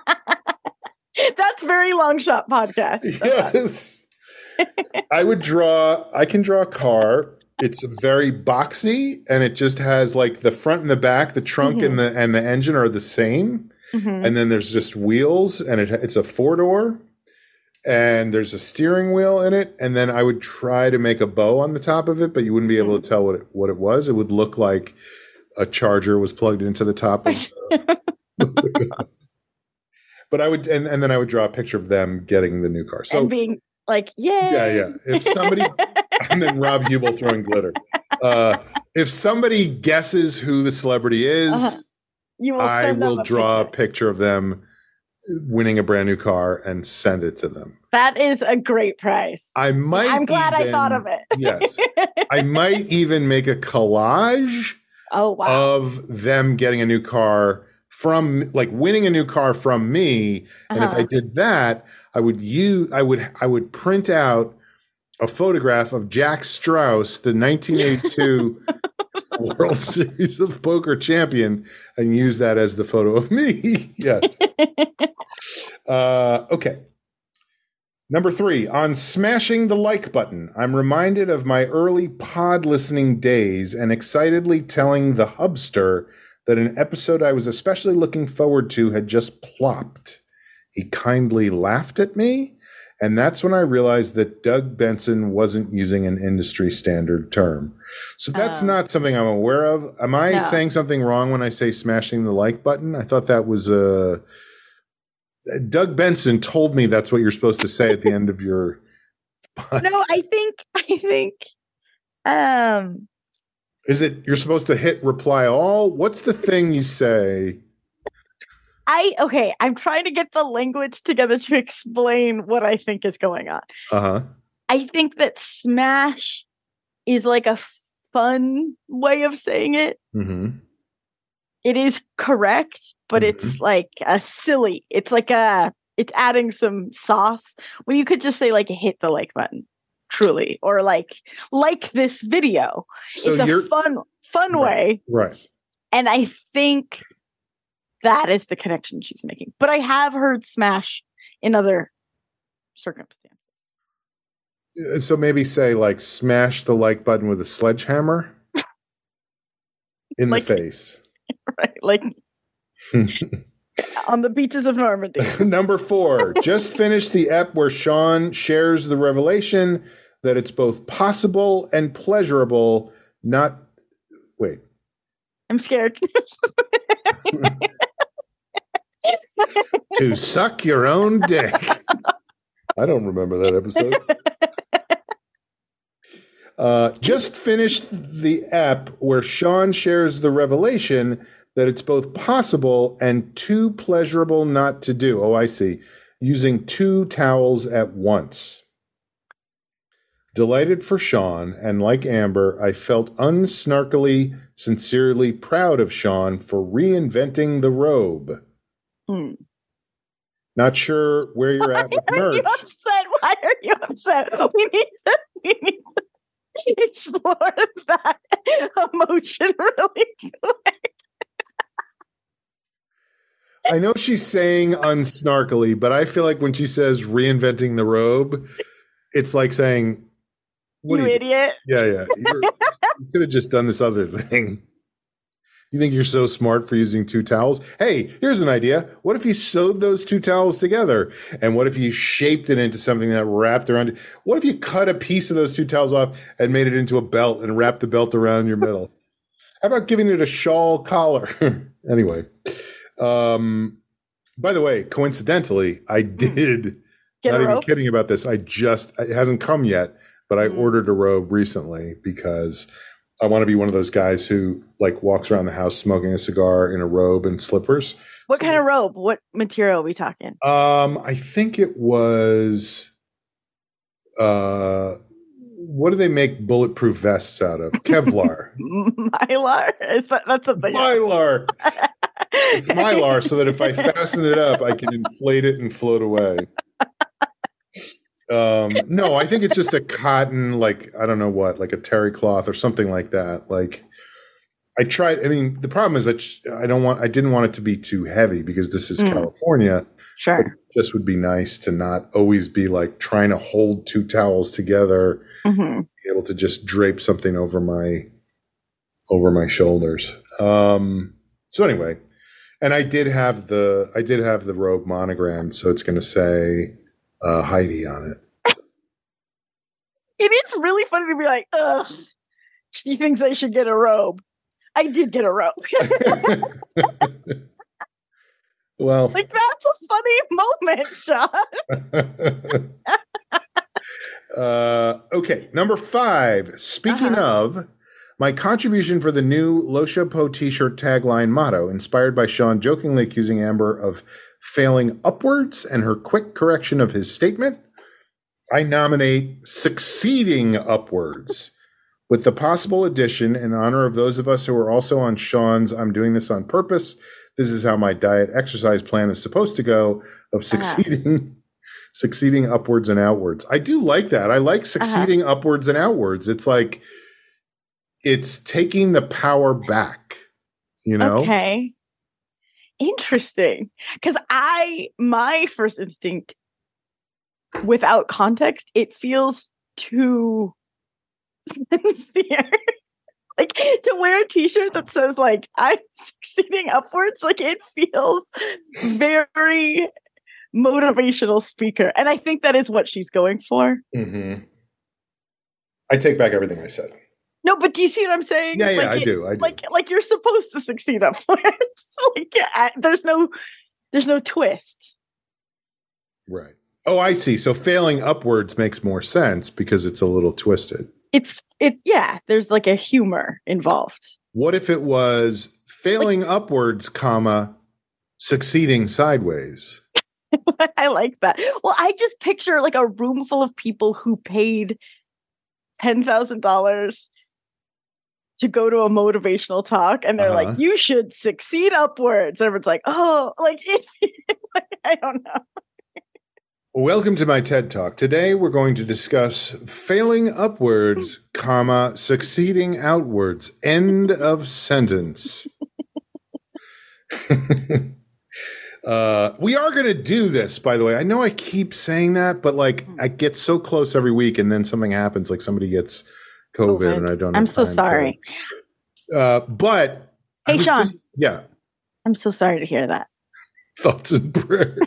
B: that's very long shot podcast.
A: Yes. I would draw, I can draw a car. It's very boxy, and it just has like the front and the back, the trunk mm-hmm. and the, and the engine are the same. Mm-hmm. And then there's just wheels, and it, it's a four-door, and there's a steering wheel in it. And then I would try to make a bow on the top of it, but you wouldn't be able to tell what it, what it was. It would look like a charger was plugged into the top of the but I would, and, and then I would draw a picture of them getting the new car. So
B: and being like, yay.
A: Yeah, yeah. If somebody, and then Rob Hubel throwing glitter. Uh, if somebody guesses who the celebrity is,
B: Uh-huh. You will
A: I
B: send them
A: will
B: a
A: draw
B: picture.
A: a picture of them winning a brand new car and send it to them.
B: That is a great prize.
A: I might.
B: I'm glad
A: even,
B: I thought of it.
A: Yes, I might even make a collage
B: Oh wow.
A: of them getting a new car from, like, winning a new car from me. And if
B: Uh-huh.
A: I did that, I would use, I would, I would print out a photograph of Jack Strauss, the nineteen eighty-two World Series of Poker champion, and use that as the photo of me. Yes. Uh, okay. Number three, on smashing the like button, I'm reminded of my early pod listening days and excitedly telling the hubster that an episode I was especially looking forward to had just plopped. He kindly laughed at me, and that's when I realized that Doug Benson wasn't using an industry standard term. So that's
B: Oh.
A: not something I'm aware of. Am I
B: No.
A: saying something wrong when I say smashing the like button? I thought that was a... Doug Benson told me that's what you're supposed to say at the end of your...
B: No, I think I think um
A: Is it you're supposed to hit reply all? What's the thing you say?
B: I okay, I'm trying to get the language together to explain what I think is going on.
A: Uh-huh.
B: I think that smash is like a fun way of saying it.
A: Mm-hmm.
B: It is correct, but
A: Mhm.
B: it's like a silly. It's like a it's adding some sauce when you could just say like hit the like button. Truly, or like like this video.
A: So
B: it's a
A: you're
B: fun fun
A: Right.
B: way.
A: right.
B: And I think that is the connection she's making. But I have heard smash in other circumstances.
A: Uh, So maybe say like smash the like button with a sledgehammer in
B: Like-
A: the face.
B: Right? Like on the beaches of Normandy.
A: Number four, just finished the ep where Sean shares the revelation that it's both possible and pleasurable, not wait.
B: I'm scared.
A: To suck your own dick. I don't remember that episode. Uh, just finished the ep where Sean shares the revelation that it's both possible and too pleasurable not to do. Oh, I see. Using two towels at once. Delighted for Sean, and like Amber, I felt unsnarkily, sincerely proud of Sean for reinventing the robe.
B: Hmm.
A: Not sure where you're at with
B: Why are you
A: merch.
B: upset? Why are you upset? We need to, we need to explore that emotion really quick.
A: I know she's saying unsnarkily, but I feel like when she says reinventing the robe, it's like saying, what
B: You
A: are you
B: idiot.
A: Yeah, yeah. You're, you could have just done this other thing. You think you're so smart for using two towels? Hey, here's an idea. What if you sewed those two towels together? And what if you shaped it into something that wrapped around it? What if you cut a piece of those two towels off and made it into a belt and wrapped the belt around your middle? How about giving it a shawl collar? Anyway. Um, by the way, coincidentally, I did,
B: Get
A: not
B: a
A: even
B: rope?
A: kidding about this. I just, it hasn't come yet, but I
B: Mm.
A: ordered a robe recently because I want to be one of those guys who like walks around the house smoking a cigar in a robe and slippers.
B: What kind of robe? What material are we talking?
A: Um, I think it was, uh, what do they make bulletproof vests out of? Kevlar.
B: Mylar? Is that that's something?
A: Mylar. It's Mylar so that if I fasten it up, I can inflate it and float away. Um, no, I think it's just a cotton, like, I don't know what, like a terry cloth or something like that. Like, I tried, I mean, the problem is that I don't want, I didn't want it to be too heavy because this is
B: Mm.
A: California.
B: Sure.
A: It just would be nice to not always be like trying to hold two towels together,
B: hmm
A: be able to just drape something over my, over my shoulders. Um, so anyway, and I did have the, I did have the robe monogrammed, so it's going to say uh, Heidi on it.
B: It is really funny to be like, ugh, she thinks I should get a robe. I did get a robe.
A: Well,
B: like that's a funny moment, Sean.
A: uh, okay, number five. Speaking
B: Uh-huh.
A: of, my contribution for the new Lo Chapeau t-shirt tagline motto, inspired by Sean jokingly accusing Amber of failing upwards and her quick correction of his statement, I nominate succeeding upwards, with the possible addition in honor of those of us who are also on Sean's I'm doing this on purpose. This is how my diet exercise plan is supposed to go, of succeeding uh-huh. succeeding upwards and outwards. I do like that. I like succeeding uh-huh. upwards and outwards. It's like it's taking the power back, you know?
B: Okay. Interesting. Because I my first instinct, without context, it feels too sincere. Like to wear a t-shirt that says like I'm succeeding upwards, like it feels very motivational speaker. And I think that is what she's going for.
A: Mm-hmm. I take back everything I said.
B: No, but do you see what I'm saying?
A: Yeah, yeah,
B: like
A: I
B: it,
A: do. I do.
B: Like, like you're supposed to succeed upwards. like, I, there's no, there's no twist.
A: Right. Oh, I see. So failing upwards makes more sense because it's a little twisted.
B: It's it. Yeah, there's like a humor involved.
A: What if it was failing like, upwards, comma, succeeding sideways?
B: I like that. Well, I just picture like a room full of people who paid ten thousand dollars to go to a motivational talk, and they're uh-huh. like, "You should succeed upwards." Everyone's like, "Oh, like, it, like I don't know."
A: Welcome to my TED Talk. Today we're going to discuss failing upwards, comma, succeeding outwards. End of sentence. uh, we are going to do this, by the way. I know I keep saying that, but like I get so close every week and then something happens, like somebody gets COVID, COVID. and I don't have
B: I'm so sorry.
A: To, uh, but
B: hey, Sean.
A: Just, yeah.
B: I'm so sorry to hear that.
A: Thoughts and prayers.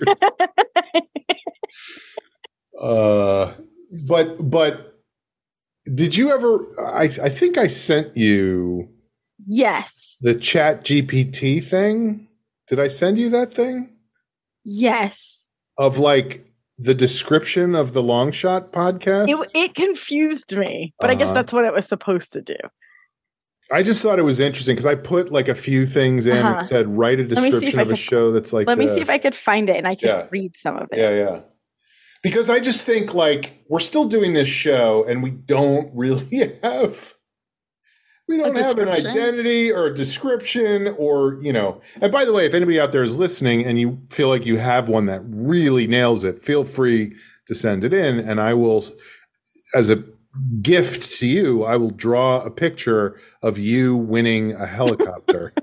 A: uh, but but did you ever? I I think I sent you.
B: Yes.
A: The Chat G P T thing. Did I send you that thing?
B: Yes.
A: Of like the description of the Long Shot podcast.
B: It, it confused me, but uh-huh. I guess that's what it was supposed to do.
A: I just thought it was interesting because I put like a few things in uh-huh. that said write a description of a show that's like
B: Let
A: this.
B: me see if I could find it and I can
A: yeah.
B: read some of it.
A: Yeah, yeah. Because I just think like we're still doing this show and we don't really have we don't have an identity or a description or, you know. And by the way, if anybody out there is listening and you feel like you have one that really nails it, feel free to send it in and I will, as a gift to you, I will draw a picture of you winning a helicopter.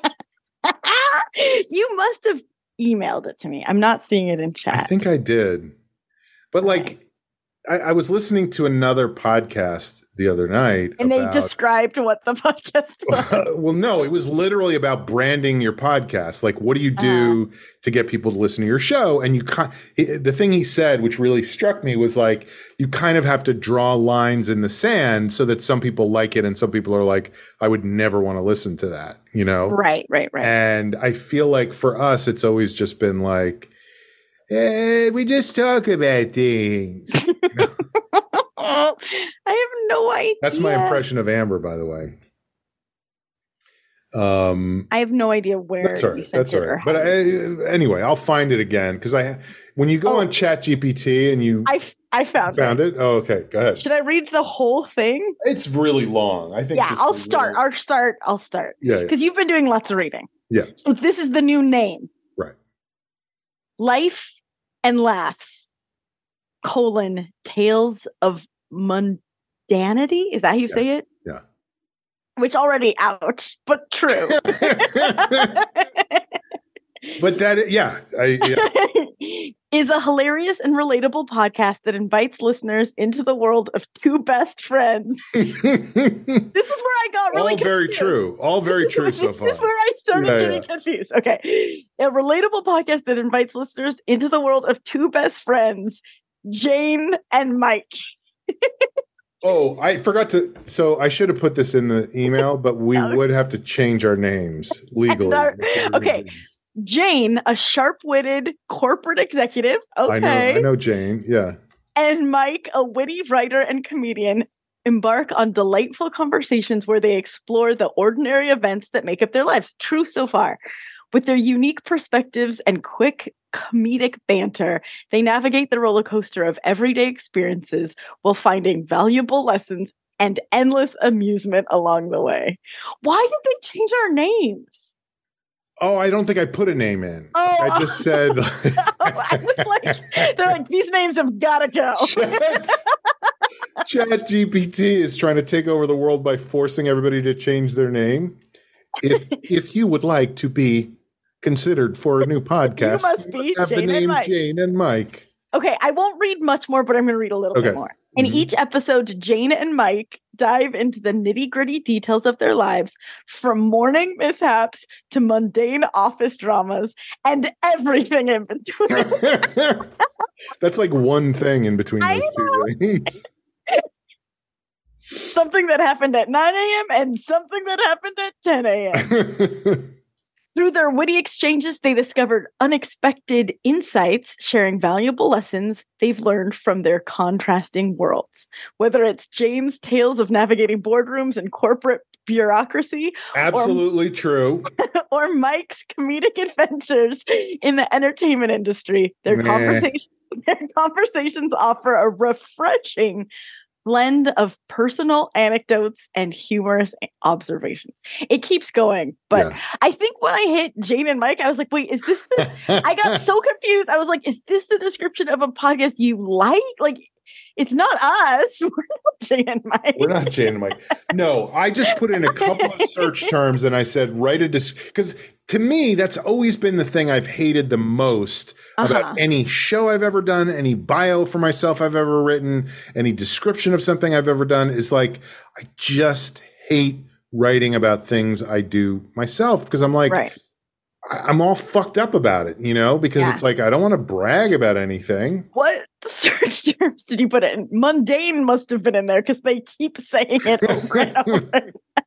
B: You must have emailed it to me. I'm not seeing it in chat.
A: I think I did. But like, I, I was listening to another podcast the other night.
B: And
A: about,
B: they described what the podcast was.
A: Well, no, it was literally about branding your podcast. Like, what do you do uh, to get people to listen to your show? And you, the thing he said, which really struck me, was like, you kind of have to draw lines in the sand so that some people like it and some people are like, I would never want to listen to that, you know?
B: Right, right, right.
A: And I feel like for us, it's always just been like, eh, we just talk about things.
B: I have no idea.
A: That's my impression of Amber, by the way. Um,
B: I have no idea where.
A: That's all right. That's all right. But I, anyway, I'll find it again because I, when you go oh, on Chat G P T and you,
B: I, I found
A: found it. it. Oh, okay. Go ahead.
B: Should I read the whole thing?
A: It's really long. I think.
B: Yeah, I'll start. Little... I'll start. I'll start.
A: Yeah.
B: Because yeah. you've been doing lots of reading.
A: Yeah.
B: So this is the new name.
A: Right.
B: Life and Laughs, colon, Tales of Mundanity. Is that how you
A: yeah.
B: say it?
A: Yeah.
B: Which already, ouch, but true.
A: But that, yeah, I, yeah.
B: is a hilarious and relatable podcast that invites listeners into the world of two best friends. This is where I got really
A: All
B: confused.
A: very true. All very true so
B: this
A: far.
B: This is where I started yeah, getting yeah. confused. Okay. A relatable podcast that invites listeners into the world of two best friends, Jane and Mike.
A: Oh, I forgot to. So I should have put this in the email, but we no. would have to change our names legally.
B: Our, okay. Jane, a sharp-witted corporate executive. Okay.
A: I know, I know Jane. Yeah.
B: And Mike, a witty writer and comedian, embark on delightful conversations where they explore the ordinary events that make up their lives. True so far. With their unique perspectives and quick comedic banter, they navigate the roller coaster of everyday experiences while finding valuable lessons and endless amusement along the way. Why did they change our names?
A: Oh, I don't think I put a name in.
B: Oh,
A: I just said.
B: oh, I was like, they're like, these names have got to go.
A: Chat, Chat G P T is trying to take over the world by forcing everybody to change their name. If if you would like to be considered for a new podcast,
B: you must,
A: you
B: be
A: must have
B: Jane
A: the name
B: and
A: Jane and Mike.
B: Okay, I won't read much more, but I'm going to read a little
A: Okay.
B: bit more. In
A: Mhm.
B: each episode, Jane and Mike dive into the nitty-gritty details of their lives, from morning mishaps to mundane office dramas and everything in between.
A: That's like one thing in between
B: I
A: those two things.
B: Something that happened at nine a.m. and something that happened at ten a.m. Through their witty exchanges, they discovered unexpected insights, sharing valuable lessons they've learned from their contrasting worlds. Whether it's Jane's tales of navigating boardrooms and corporate bureaucracy,
A: Absolutely or, true.
B: or Mike's comedic adventures in the entertainment industry, their
A: Meh.
B: conversations, their conversations offer a refreshing blend of personal anecdotes and humorous observations. It keeps going, but yeah. I think when I hit Jane and Mike, I was like, wait, is this the I got so confused. I was like, is this the description of a podcast you like? Like, it's not us. We're not Jane and Mike.
A: We're not Jane and Mike. No, I just put in a couple of search terms and I said, write a dis because to me, that's always been the thing I've hated the most uh-huh. about any show I've ever done, any bio for myself I've ever written, any description of something I've ever done is like, I just hate writing about things I do myself because I'm like,
B: right.
A: I, I'm all fucked up about it, you know, because yeah. it's like, I don't want to brag about anything.
B: What search terms did you put in? Mundane must have been in there because they keep saying it over and over.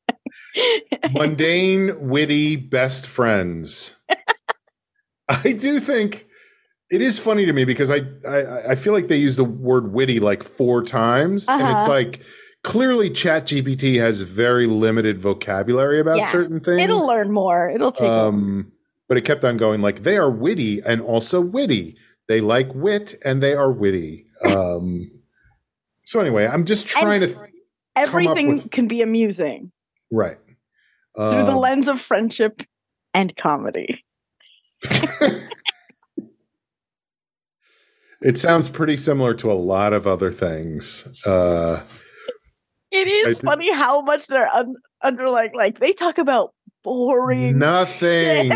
A: Mundane, witty, best friends. I do think it is funny to me because I, I I feel like they use the word witty like four times. Uh-huh. And it's like clearly Chat G P T has very limited vocabulary about yeah. certain things.
B: It'll learn more. It'll take
A: um, but it kept on going like they are witty and also witty. They like wit and they are witty. Um, so anyway, I'm just trying and to th-
B: everything
A: come up with,
B: can be amusing.
A: Right.
B: Through um, the lens of friendship and comedy.
A: It sounds pretty similar to a lot of other things. Uh,
B: it is funny how much they're un- underlying. Like, they talk about boring
A: nothing.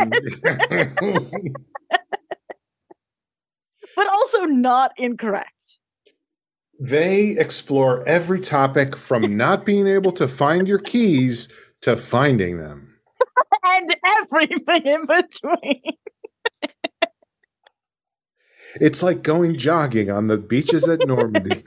B: But also not incorrect.
A: They explore every topic from not being able to find your keys to finding them.
B: And everything in between.
A: It's like going jogging on the beaches at Normandy.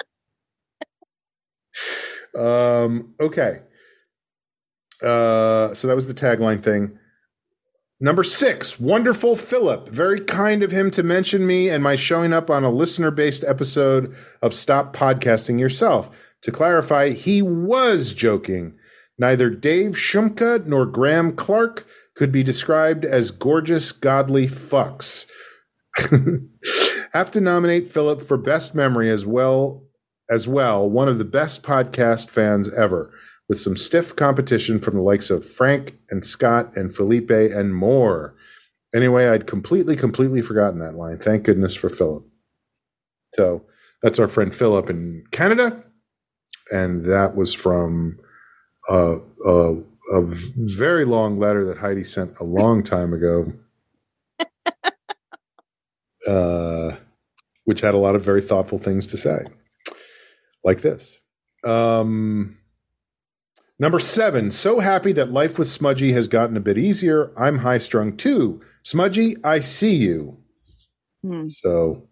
A: um, okay. Uh, so that was the tagline thing. Number six, Wonderful Philip. Very kind of him to mention me and my showing up on a listener-based episode of Stop Podcasting Yourself. To clarify, he was joking. Neither Dave Shumka nor Graham Clark could be described as gorgeous, godly fucks. Have to nominate Philip for best memory as well, as well, one of the best podcast fans ever, with some stiff competition from the likes of Frank and Scott and Felipe and more. Anyway, I'd completely, completely forgotten that line. Thank goodness for Philip. So that's our friend Philip in Canada. And that was from uh, uh, a very long letter that Heidi sent a long time ago, uh, which had a lot of very thoughtful things to say, like this. Um, number seven, so happy that life with Smudgy has gotten a bit easier. I'm high strung too. Smudgy, I see you. Hmm. So,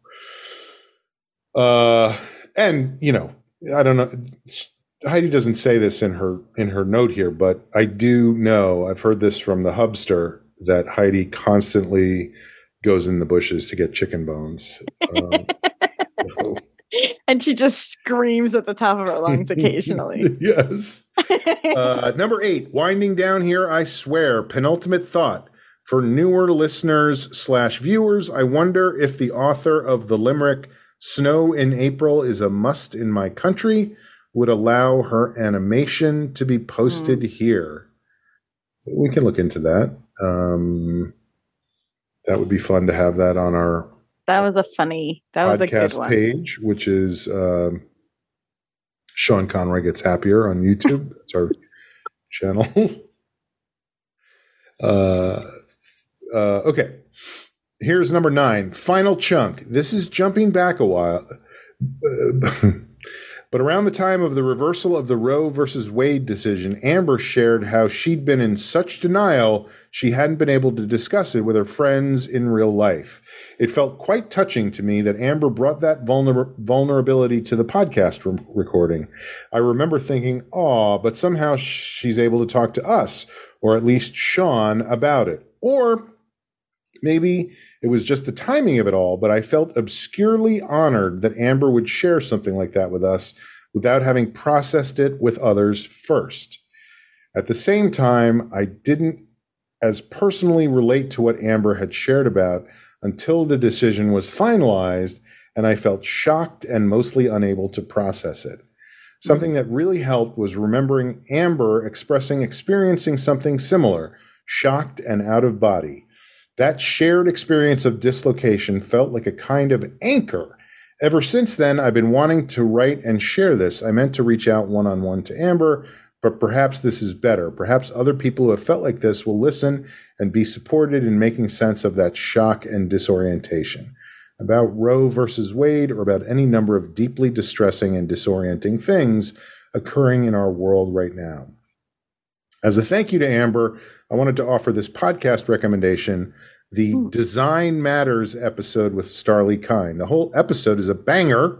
A: uh, and you know, I don't know. Heidi doesn't say this in her in her note here, but I do know, I've heard this from the Hubster, that Heidi constantly goes in the bushes to get chicken bones. Um, so.
B: And she just screams at the top of her lungs occasionally.
A: Yes. Uh, number eight, winding down here, I swear, penultimate thought. For newer listeners slash viewers, I wonder if the author of the limerick, Snow in April is a must in my country, would allow her animation to be posted mm. here. We can look into that. Um, that would be fun to have that on our
B: That was a funny, that was a good one.
A: Page, which is um, Sean Conroy Gets Happier on YouTube. That's our channel. uh, uh, okay. Here's number nine. Final chunk. This is jumping back a while. Uh, but around the time of the reversal of the Roe versus Wade decision, Amber shared how she'd been in such denial she hadn't been able to discuss it with her friends in real life. It felt quite touching to me that Amber brought that vulner- vulnerability to the podcast re- recording. I remember thinking, aw, but somehow she's able to talk to us, or at least Sean, about it. Or maybe it was just the timing of it all, but I felt obscurely honored that Amber would share something like that with us without having processed it with others first. At the same time, I didn't as personally relate to what Amber had shared about until the decision was finalized, and I felt shocked and mostly unable to process it. Something that really helped was remembering Amber expressing experiencing something similar, shocked and out of body. That shared experience of dislocation felt like a kind of anchor. Ever since then, I've been wanting to write and share this. I meant to reach out one-on-one to Amber, but perhaps this is better. Perhaps other people who have felt like this will listen and be supported in making sense of that shock and disorientation. About Roe versus Wade, or about any number of deeply distressing and disorienting things occurring in our world right now. As a thank you to Amber, I wanted to offer this podcast recommendation, the Ooh. Design Matters episode with Starlee Kine. The whole episode is a banger.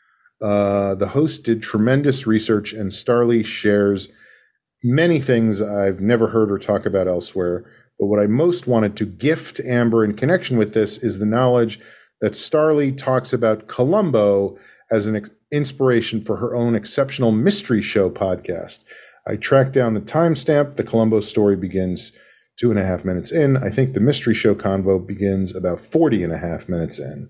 A: Uh, the host did tremendous research, and Starlee shares many things I've never heard her talk about elsewhere. But what I most wanted to gift Amber in connection with this is the knowledge that Starlee talks about Columbo as an ex- inspiration for her own exceptional mystery show podcast. I tracked down the timestamp. The Columbo story begins two and a half minutes in. I think the mystery show convo begins about forty and a half minutes in.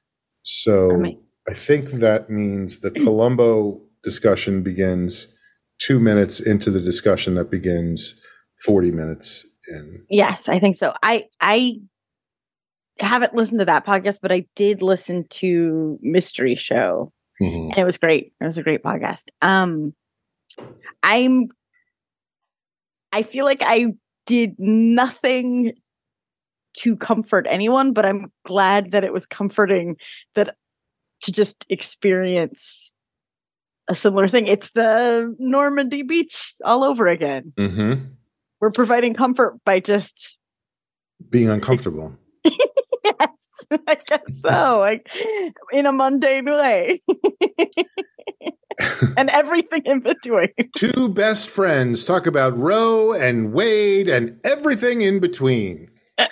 A: So Amazing. I think that means the Columbo discussion begins two minutes into the discussion that begins forty minutes in.
B: Yes, I think so. I I haven't listened to that podcast, but I did listen to Mystery Show, mm-hmm. and it was great. It was a great podcast. Um, I'm. I feel like I did nothing to comfort anyone, but I'm glad that it was comforting that to just experience a similar thing. It's the Normandy Beach all over again.
A: Mm-hmm.
B: We're providing comfort by just
A: being uncomfortable.
B: Yes, I guess so. Like in a mundane way. And everything in between.
A: Two best friends talk about Roe and Wade and everything in between.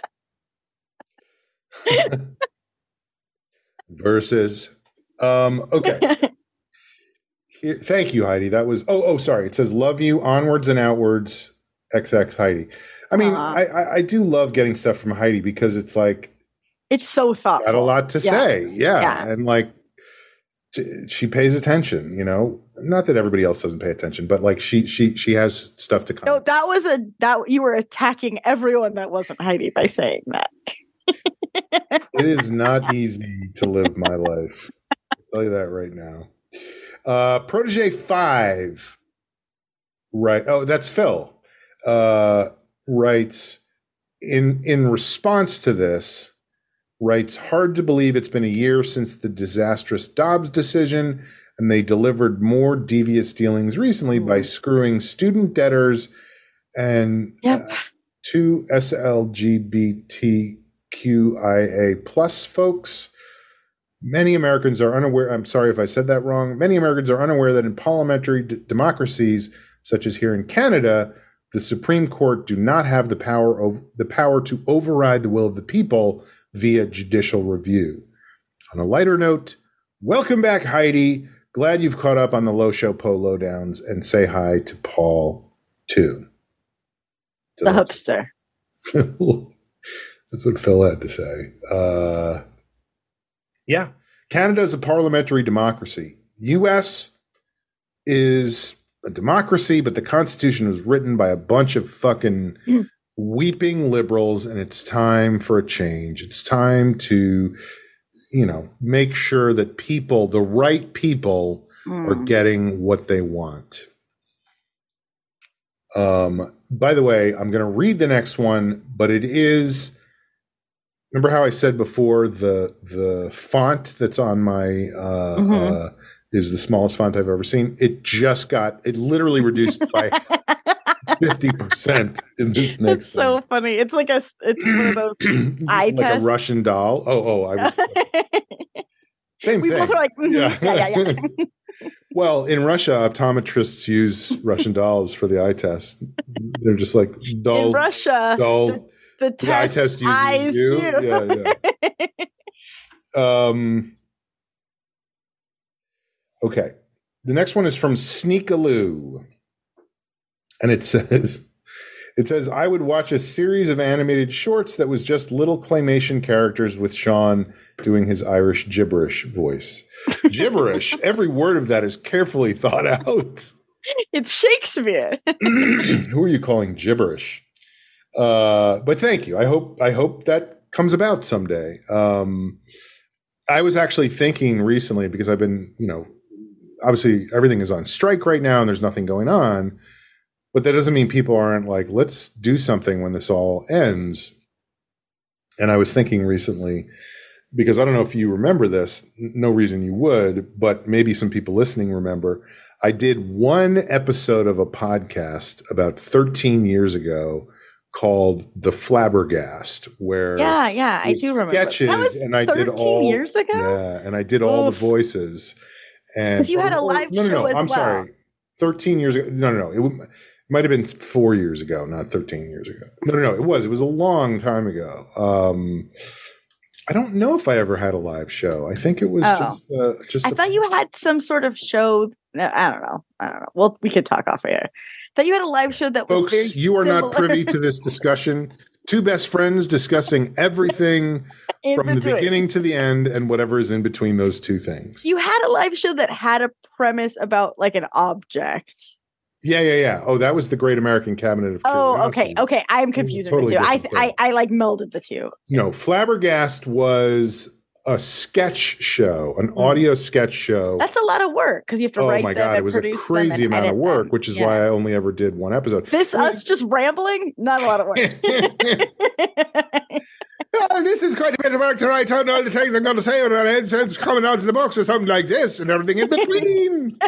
A: Versus. Um, okay. Here, thank you, Heidi. That was, oh, oh, sorry. It says, love you, onwards and outwards, X X Heidi. I mean, I, I, I do love getting stuff from Heidi because it's like,
B: it's so thoughtful.
A: Got a lot to
B: yeah.
A: say. Yeah.
B: yeah.
A: And like, t- she pays attention, you know, not that everybody else doesn't pay attention, but like she, she, she has stuff to come.
B: No, that was a, that you were attacking everyone that wasn't Heidi by saying that.
A: It is not easy to live my life. I'll tell you that right now. Uh, Protege five, right? Oh, that's Phil. Uh, writes in in response to this. Writes, hard to believe it's been a year since the disastrous Dobbs decision, and they delivered more devious dealings recently by screwing student debtors and
B: yep.
A: uh, two S L G B T Q I A plus folks. Many Americans are unaware, I'm sorry if I said that wrong, many Americans are unaware that in parliamentary d- democracies, such as here in Canada, The Supreme Court do not have the power of the power to override the will of the people via judicial review. On a lighter note, welcome back, Heidi. Glad you've caught up on the Low Show Poe lowdowns, and say hi to Paul too. So
B: the
A: that's,
B: hipster.
A: That's what Phil had to say. Uh, yeah, Canada is a parliamentary democracy. U S is a democracy, but the Constitution was written by a bunch of fucking mm. weeping liberals, and it's time for a change. It's time to, you know, make sure that people, the right people, mm. are getting what they want. Um, by the way, I'm going to read the next one, but it is, remember how I said before, the the font that's on my uh, mm-hmm. uh, is the smallest font I've ever seen. It just got, it literally reduced by fifty percent in this next
B: It's so
A: one.
B: funny. It's like a, it's one of those eye
A: like
B: tests.
A: a Russian doll. Oh, oh, I was. Same
B: we
A: thing.
B: both were like, mm-hmm. yeah. yeah, yeah, yeah.
A: Well, in Russia, optometrists use Russian dolls for the eye test. They're just like, doll.
B: In Russia,
A: doll,
B: the, the, test
A: the eye test uses
B: eyes
A: you.
B: you.
A: Yeah, yeah. um. Okay. The next one is from Sneakaloo. And it says, it says, I would watch a series of animated shorts that was just little claymation characters with Sean doing his Irish gibberish voice. Gibberish. Every word of that is carefully thought out.
B: It's Shakespeare.
A: Who are you calling gibberish? Uh, but thank you. I hope, I hope that comes about someday. Um, I was actually thinking recently, because I've been, you know, obviously everything is on strike right now and there's nothing going on. But that doesn't mean people aren't like, let's do something when this all ends. And I was thinking recently, because I don't know if you remember this, no reason you would, but maybe some people listening remember, I did one episode of a podcast about thirteen years ago called The Flabbergast, where
B: yeah, yeah, I do remember
A: sketches,
B: that was
A: and I did all
B: years ago.
A: Yeah, and I did all Oof. the voices. And
B: because you had a
A: or,
B: live
A: no, no,
B: show
A: no,
B: as
A: I'm
B: well.
A: sorry, thirteen years ago. No, no, no. It, It might have been four years ago, not thirteen years ago. No, no, no. It was. It was a long time ago. Um, I don't know if I ever had a live show. I think it was oh. just uh, just.
B: I
A: a-
B: thought you had some sort of show. I don't know. I don't know. Well, we could talk off air. I thought you had a live show that
A: Folks,
B: was very
A: you are
B: similar.
A: not privy to this discussion. Two best friends discussing everything from between. the beginning to the end and whatever is in between those two things.
B: You had a live show that had a premise about like an object.
A: Yeah, yeah, yeah. Oh, that was the Great American Cabinet of
B: Curiosities. Oh, okay, okay. I'm confusing totally the two. I, I, I like melded the two.
A: No, Flabbergast was a sketch show, an mm. audio sketch show.
B: That's a lot of work because you have to
A: oh
B: write
A: my
B: them
A: God,
B: and
A: it was a
B: produce
A: crazy
B: them
A: amount of work,
B: them.
A: which is
B: yeah.
A: why I only ever did one episode.
B: This I mean, us just rambling, not a lot of work.
A: Oh, this is quite a bit of work to write down all the things I'm going to say when our headsets coming out of the box or something like this and everything in between.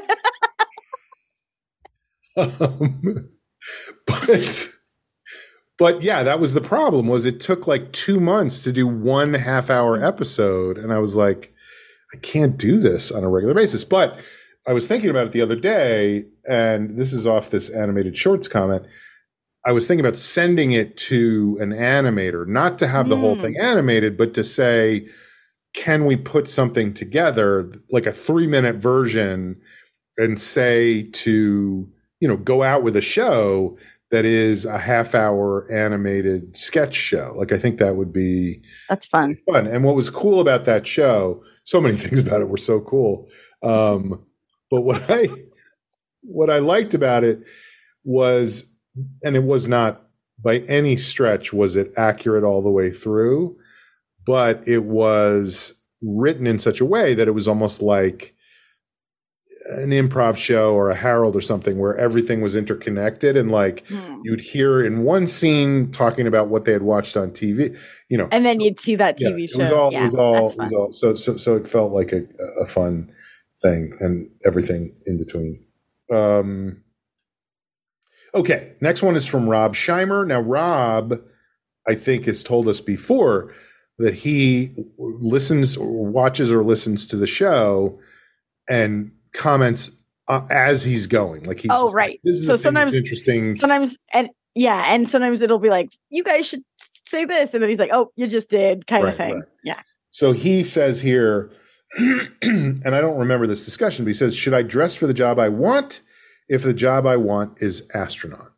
A: um, but, but yeah, that was the problem. Was it took like two months to do one half-hour episode, and I was like, I can't do this on a regular basis. But I was thinking about it the other day, and this is off this animated shorts comment. I was thinking about sending it to an animator, not to have mm. the whole thing animated, but to say, can we put something together, like a three-minute version, and say to, you know, go out with a show that is a half-hour animated sketch show. Like, I think that would be
B: that's fun.
A: Fun. And what was cool about that show, so many things about it were so cool. Um, but what I what I liked about it was, and it was not by any stretch was it accurate all the way through, but it was written in such a way that it was almost like an improv show or a Harold or something where everything was interconnected, and like hmm. you'd hear in one scene talking about what they had watched on T V, you know,
B: and then
A: so,
B: you'd see that T V
A: yeah,
B: show.
A: It was all,
B: yeah,
A: it was all, it was all, so, so, so it felt like a, a fun thing and everything in between. Um, okay. Next one is from Rob Scheimer. Now, Rob, I think, has told us before that he listens or watches or listens to the show and comments uh, as he's going. Like he's
B: oh
A: just
B: right.
A: Like, this is
B: so
A: a thing that's
B: sometimes
A: interesting.
B: Sometimes and yeah, and sometimes it'll be like, you guys should say this, and then he's like, oh, you just did, kind
A: Right,
B: of thing.
A: right.
B: Yeah.
A: So he says here, and I don't remember this discussion, but he says, should I dress for the job I want if the job I want is astronaut?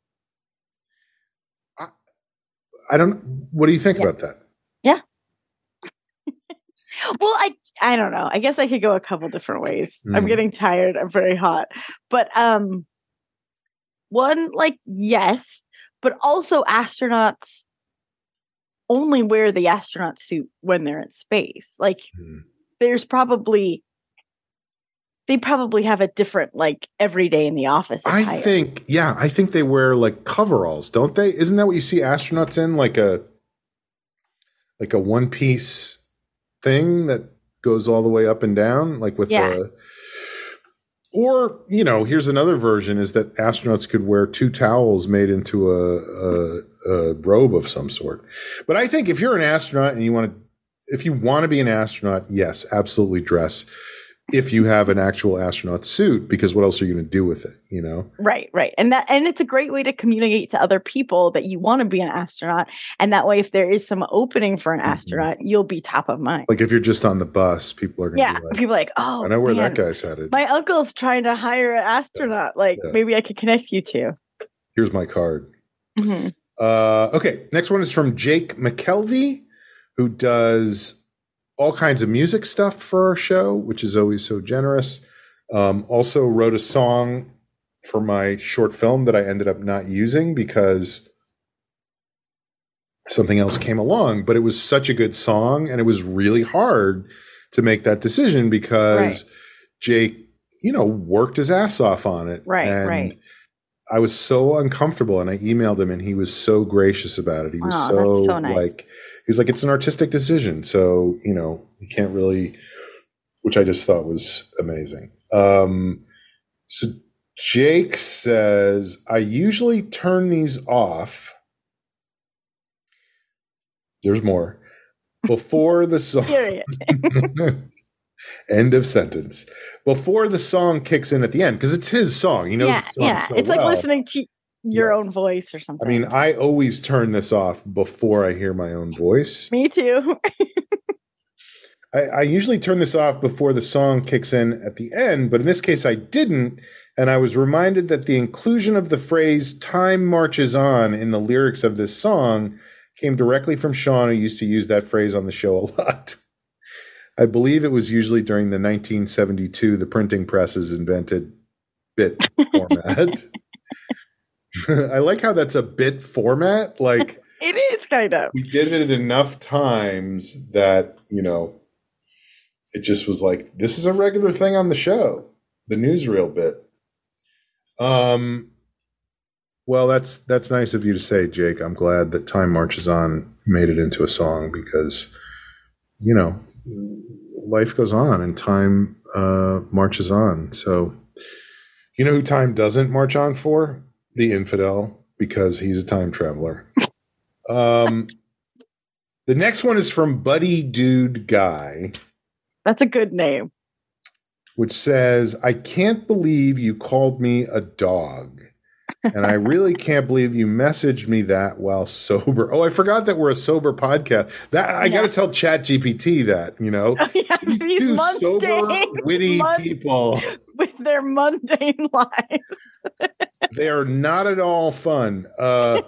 A: I, I don't, what do you think
B: Yeah.
A: about that?
B: Yeah. Well, I I don't know. I guess I could go a couple different ways. Mm. I'm getting tired. I'm very hot. But um one, like, yes, but also astronauts only wear the astronaut suit when they're in space. Like mm. there's probably they probably have a different, like, every day in the office attire.
A: I think, yeah, I think they wear like coveralls, don't they? Isn't that what you see astronauts in? Like a like a one piece thing that goes all the way up and down, like with
B: yeah.
A: the, or, you know, here's another version is that astronauts could wear two towels made into a, a, a robe of some sort. But I think if you're an astronaut and you want to, if you want to be an astronaut, yes, absolutely dress if you have an actual astronaut suit, because what else are you going to do with it, you know?
B: Right, right. And that and it's a great way to communicate to other people that you want to be an astronaut. And that way, if there is some opening for an mm-hmm. astronaut, you'll be top of mind.
A: Like if you're just on the bus, people are going to
B: yeah,
A: be like,
B: people are like, oh,
A: I know where
B: man,
A: that guy's headed.
B: My uncle's trying to hire an astronaut. Yeah. Like yeah. maybe I could connect you to.
A: Here's my card.
B: Mm-hmm.
A: Uh, okay, next one is from Jake McKelvey, who does all kinds of music stuff for our show, which is always so generous. Um, also wrote a song for my short film that I ended up not using because something else came along, but it was such a good song and it was really hard to make that decision because right. Jake, you know, worked his ass off on it.
B: Right,
A: and
B: right.
A: I was so uncomfortable and I emailed him and he was so gracious about it. He was
B: oh,
A: so,
B: so nice.
A: like, he was like, it's an artistic decision. So, you know, you can't really, which I just thought was amazing. Um, so Jake says, I usually turn these off. There's more. Before the song. End of sentence. Before the song kicks in at the end, because it's his song. He knows
B: yeah,
A: the song
B: yeah.
A: so
B: It's
A: well.
B: like listening to your yeah. own voice or something.
A: I mean, I always turn this off before I hear my own voice.
B: Me too.
A: I, I usually turn this off before the song kicks in at the end, but in this case I didn't, and I was reminded that the inclusion of the phrase "time marches on" in the lyrics of this song came directly from Sean, who used to use that phrase on the show a lot. I believe it was usually during the nineteen seventy-two, the printing presses invented bit format. I like how that's a bit format. Like
B: it is kind of.
A: We did it enough times that, you know, it just was like, this is a regular thing on the show, the newsreel bit. Um, well, that's that's nice of you to say, Jake. I'm glad that Time Marches On made it into a song because, you know, life goes on and time uh, marches on. So, you know who time doesn't march on for? The infidel, because he's a time traveler. Um, the next one is from Buddy Dude Guy.
B: That's a good name.
A: Which says, I can't believe you called me a dog. And I really can't believe you messaged me that while sober. Oh, I forgot that we're a sober podcast. That I yeah. got to tell ChatGPT that, you know.
B: Oh, yeah, these
A: two
B: mundane,
A: sober, witty
B: mund-
A: people.
B: With their mundane lives.
A: They are not at all fun. Uh,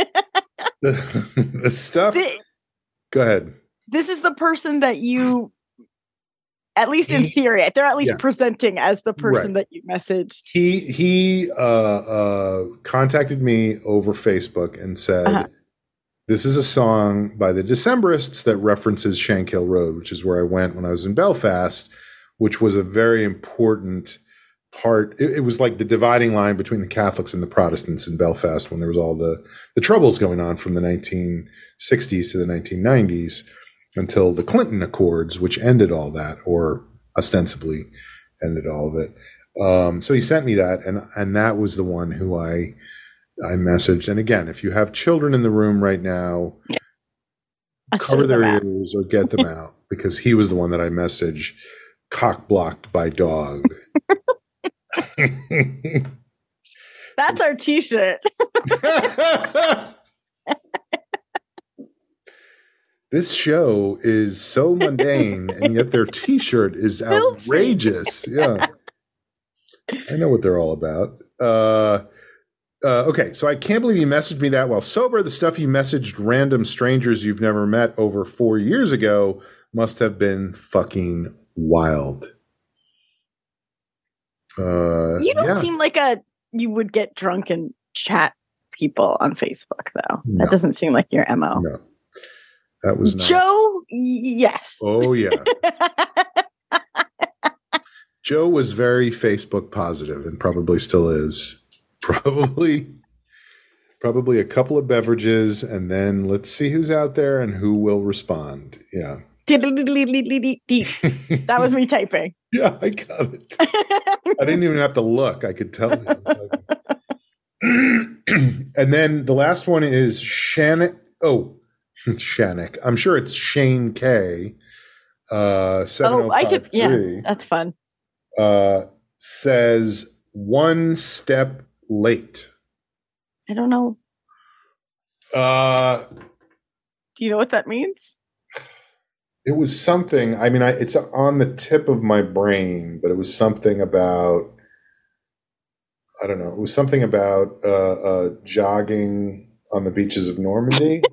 A: the, the stuff. The, Go ahead.
B: This is the person that you, at least in theory, they're at least yeah. presenting as the person right. that you messaged.
A: He he uh, uh, contacted me over Facebook and said, uh-huh. this is a song by the Decemberists that references Shankill Road, which is where I went when I was in Belfast, which was a very important part. It, it was like the dividing line between the Catholics and the Protestants in Belfast when there was all the, the troubles going on from the nineteen sixties to the nineteen nineties until the Clinton Accords, which ended all that, or ostensibly ended all of it. Um, so he sent me that, and and that was the one who I I messaged. And again, if you have children in the room right now, yeah. cover their ears or get them out, because he was the one that I messaged, cock blocked by dog.
B: That's our T-shirt.
A: This show is so mundane, and yet their T-shirt is outrageous. Yeah, I know what they're all about. Uh, uh, okay, so I can't believe you messaged me that while sober. The stuff you messaged random strangers you've never met over four years ago must have been fucking wild. Uh,
B: you don't
A: yeah.
B: seem like a you would get drunk and chat people on Facebook, though.
A: No.
B: That doesn't seem like your M O.
A: No, that was not.
B: Joe, yes.
A: Oh yeah. Joe was very Facebook positive and probably still is. Probably, probably a couple of beverages, and then let's see who's out there and who will respond. Yeah.
B: That was me typing.
A: Yeah, I got it. I didn't even have to look. I could tell. And then the last one is Shannon. Oh, Shannick. I'm sure it's Shane K. Uh,
B: oh, I could. Yeah, that's fun.
A: Uh, says one step late.
B: I don't know.
A: Uh,
B: Do you know what that means?
A: It was something. I mean, I, it's on the tip of my brain, but it was something about. I don't know. It was something about uh, uh, jogging on the beaches of Normandy.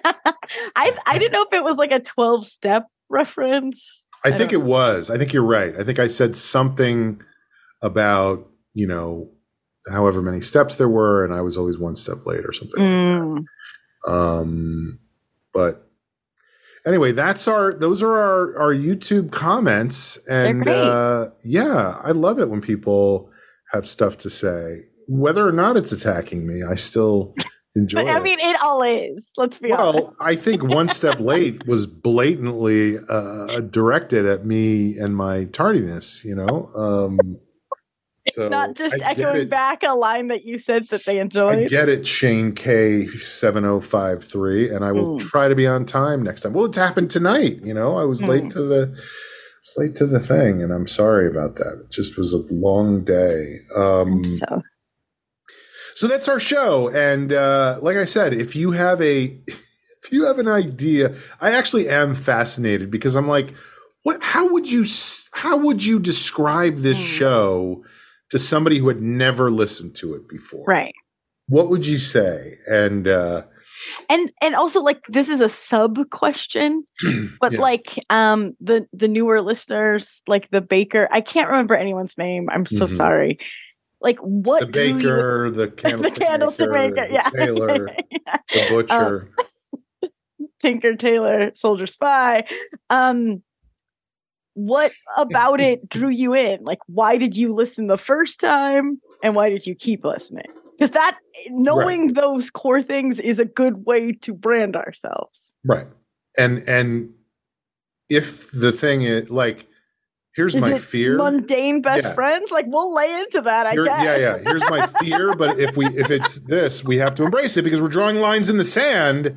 B: I I didn't know if it was like a twelve-step reference.
A: I, I think it was. I think you're right. I think I said something about, you know, however many steps there were, and I was always one step late or something mm. like that. Um, but anyway, that's our. Those are our our YouTube comments, and uh, yeah, I love it when people have stuff to say, whether or not it's attacking me. I still enjoy
B: I
A: it.
B: mean, it all is. Let's be
A: well,
B: honest.
A: Well, I think one step late was blatantly uh, directed at me and my tardiness. You know, um, so
B: not just
A: I
B: echoing back a line that you said that they enjoyed.
A: I get it, Shane K seven oh five three, and I will mm. try to be on time next time. Well, it's happened tonight. You know, I was mm. late to the. late to the thing, and I'm sorry about that. It just was a long day. Um,
B: so.
A: so that's our show. And uh, like I said, if you have a, if you have an idea, I actually am fascinated because I'm like, what? How would you? How would you describe this mm. show to somebody who had never listened to it before?
B: Right.
A: What would you say? And uh,
B: And and also like this is a sub question, but yeah. like um the the newer listeners, like the baker, I can't remember anyone's name. I'm so mm-hmm. sorry. Like what
A: the baker, you, the candlestick, the candlestick maker, maker, yeah, the tailor, yeah. the butcher,
B: um, Tinker, Tailor, Soldier, Spy. Um, what about it drew you in? Like, why did you listen the first time, and why did you keep listening? Because that knowing right. those core things is a good way to brand ourselves.
A: Right. And and if the thing is like, here's
B: is
A: my
B: it
A: fear.
B: Mundane best yeah. friends? Like we'll lay into that, I
A: Here,
B: guess.
A: Yeah, yeah. Here's my fear, but if we if it's this, we have to embrace it because we're drawing lines in the sand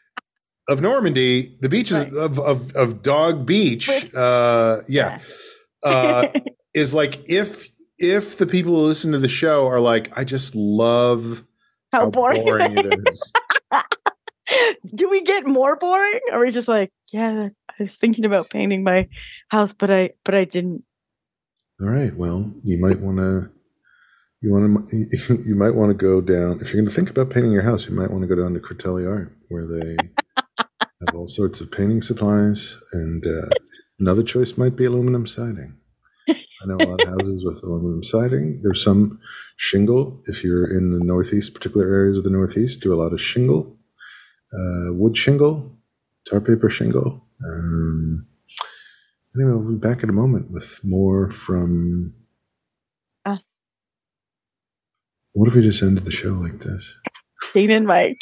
A: of Normandy, the beaches right. of, of of Dog Beach. Uh yeah. yeah. Uh is like if If the people who listen to the show are like, I just love
B: how, how boring,
A: boring it is.
B: Do we get more boring? Or are we just like, yeah, I was thinking about painting my house, but I but I didn't.
A: All right. Well, you might want to you want to you might want to go down if you're going to think about painting your house. You might want to go down to Critelli Art, where they have all sorts of painting supplies, and uh, another choice might be aluminum siding. I know a lot of houses with aluminum siding. There's some shingle. If you're in the Northeast, particular areas of the Northeast, do a lot of shingle, uh, wood shingle, tar paper shingle. Um, anyway, we'll be back in a moment with more from
B: us.
A: What if we just ended the show like this?
B: Dane and Mike.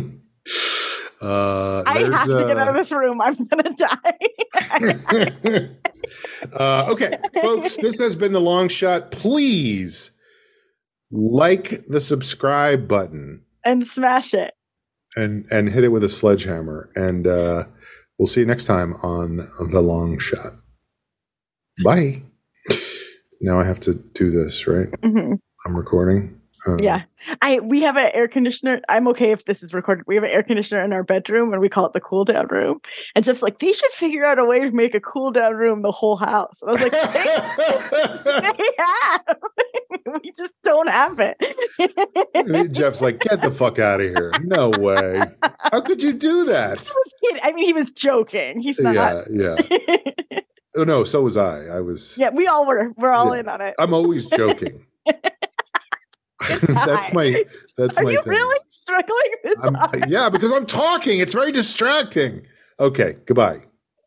A: Uh,
B: I have to uh, get out of this room. I'm gonna
A: die. uh, okay, folks, this has been The Long Shot. Please like the subscribe button
B: and smash it,
A: and and hit it with a sledgehammer. And uh, we'll see you next time on The Long Shot. Bye. Now I have to do this, right?
B: Mm-hmm.
A: I'm recording. Um,
B: yeah. I we have an air conditioner. I'm okay if this is recorded. We have an air conditioner in our bedroom and we call it the cool down room. And Jeff's like, they should figure out a way to make a cool down room the whole house. And I was like, they, they have. We just don't have it.
A: Jeff's like, get the fuck out of here. No way. How could you do that?
B: He was kidding. I mean, he was joking. He's not.
A: Yeah, yeah. Oh, no, so was I. I was.
B: Yeah, we all were. We're all
A: yeah.
B: in on it.
A: I'm always joking. that's my that's
B: Are
A: my
B: you
A: thing.
B: really struggling this
A: I'm,
B: hard?
A: yeah, because I'm talking. It's very distracting. Okay, goodbye.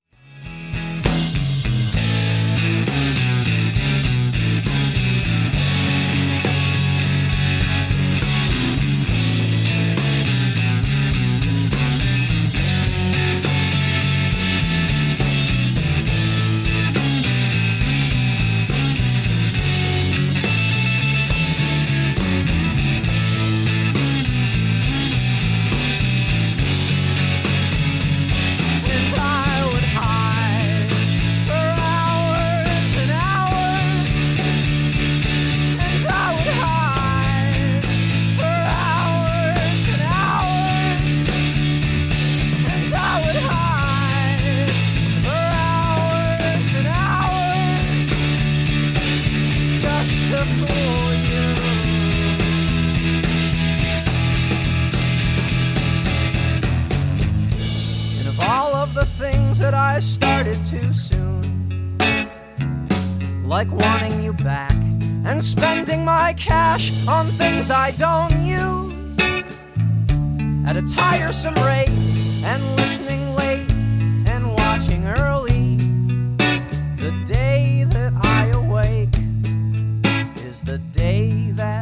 C: I started too soon, like wanting you back and spending my cash on things I don't use at a tiresome rate, and listening late and watching early. The day that I awake is the day that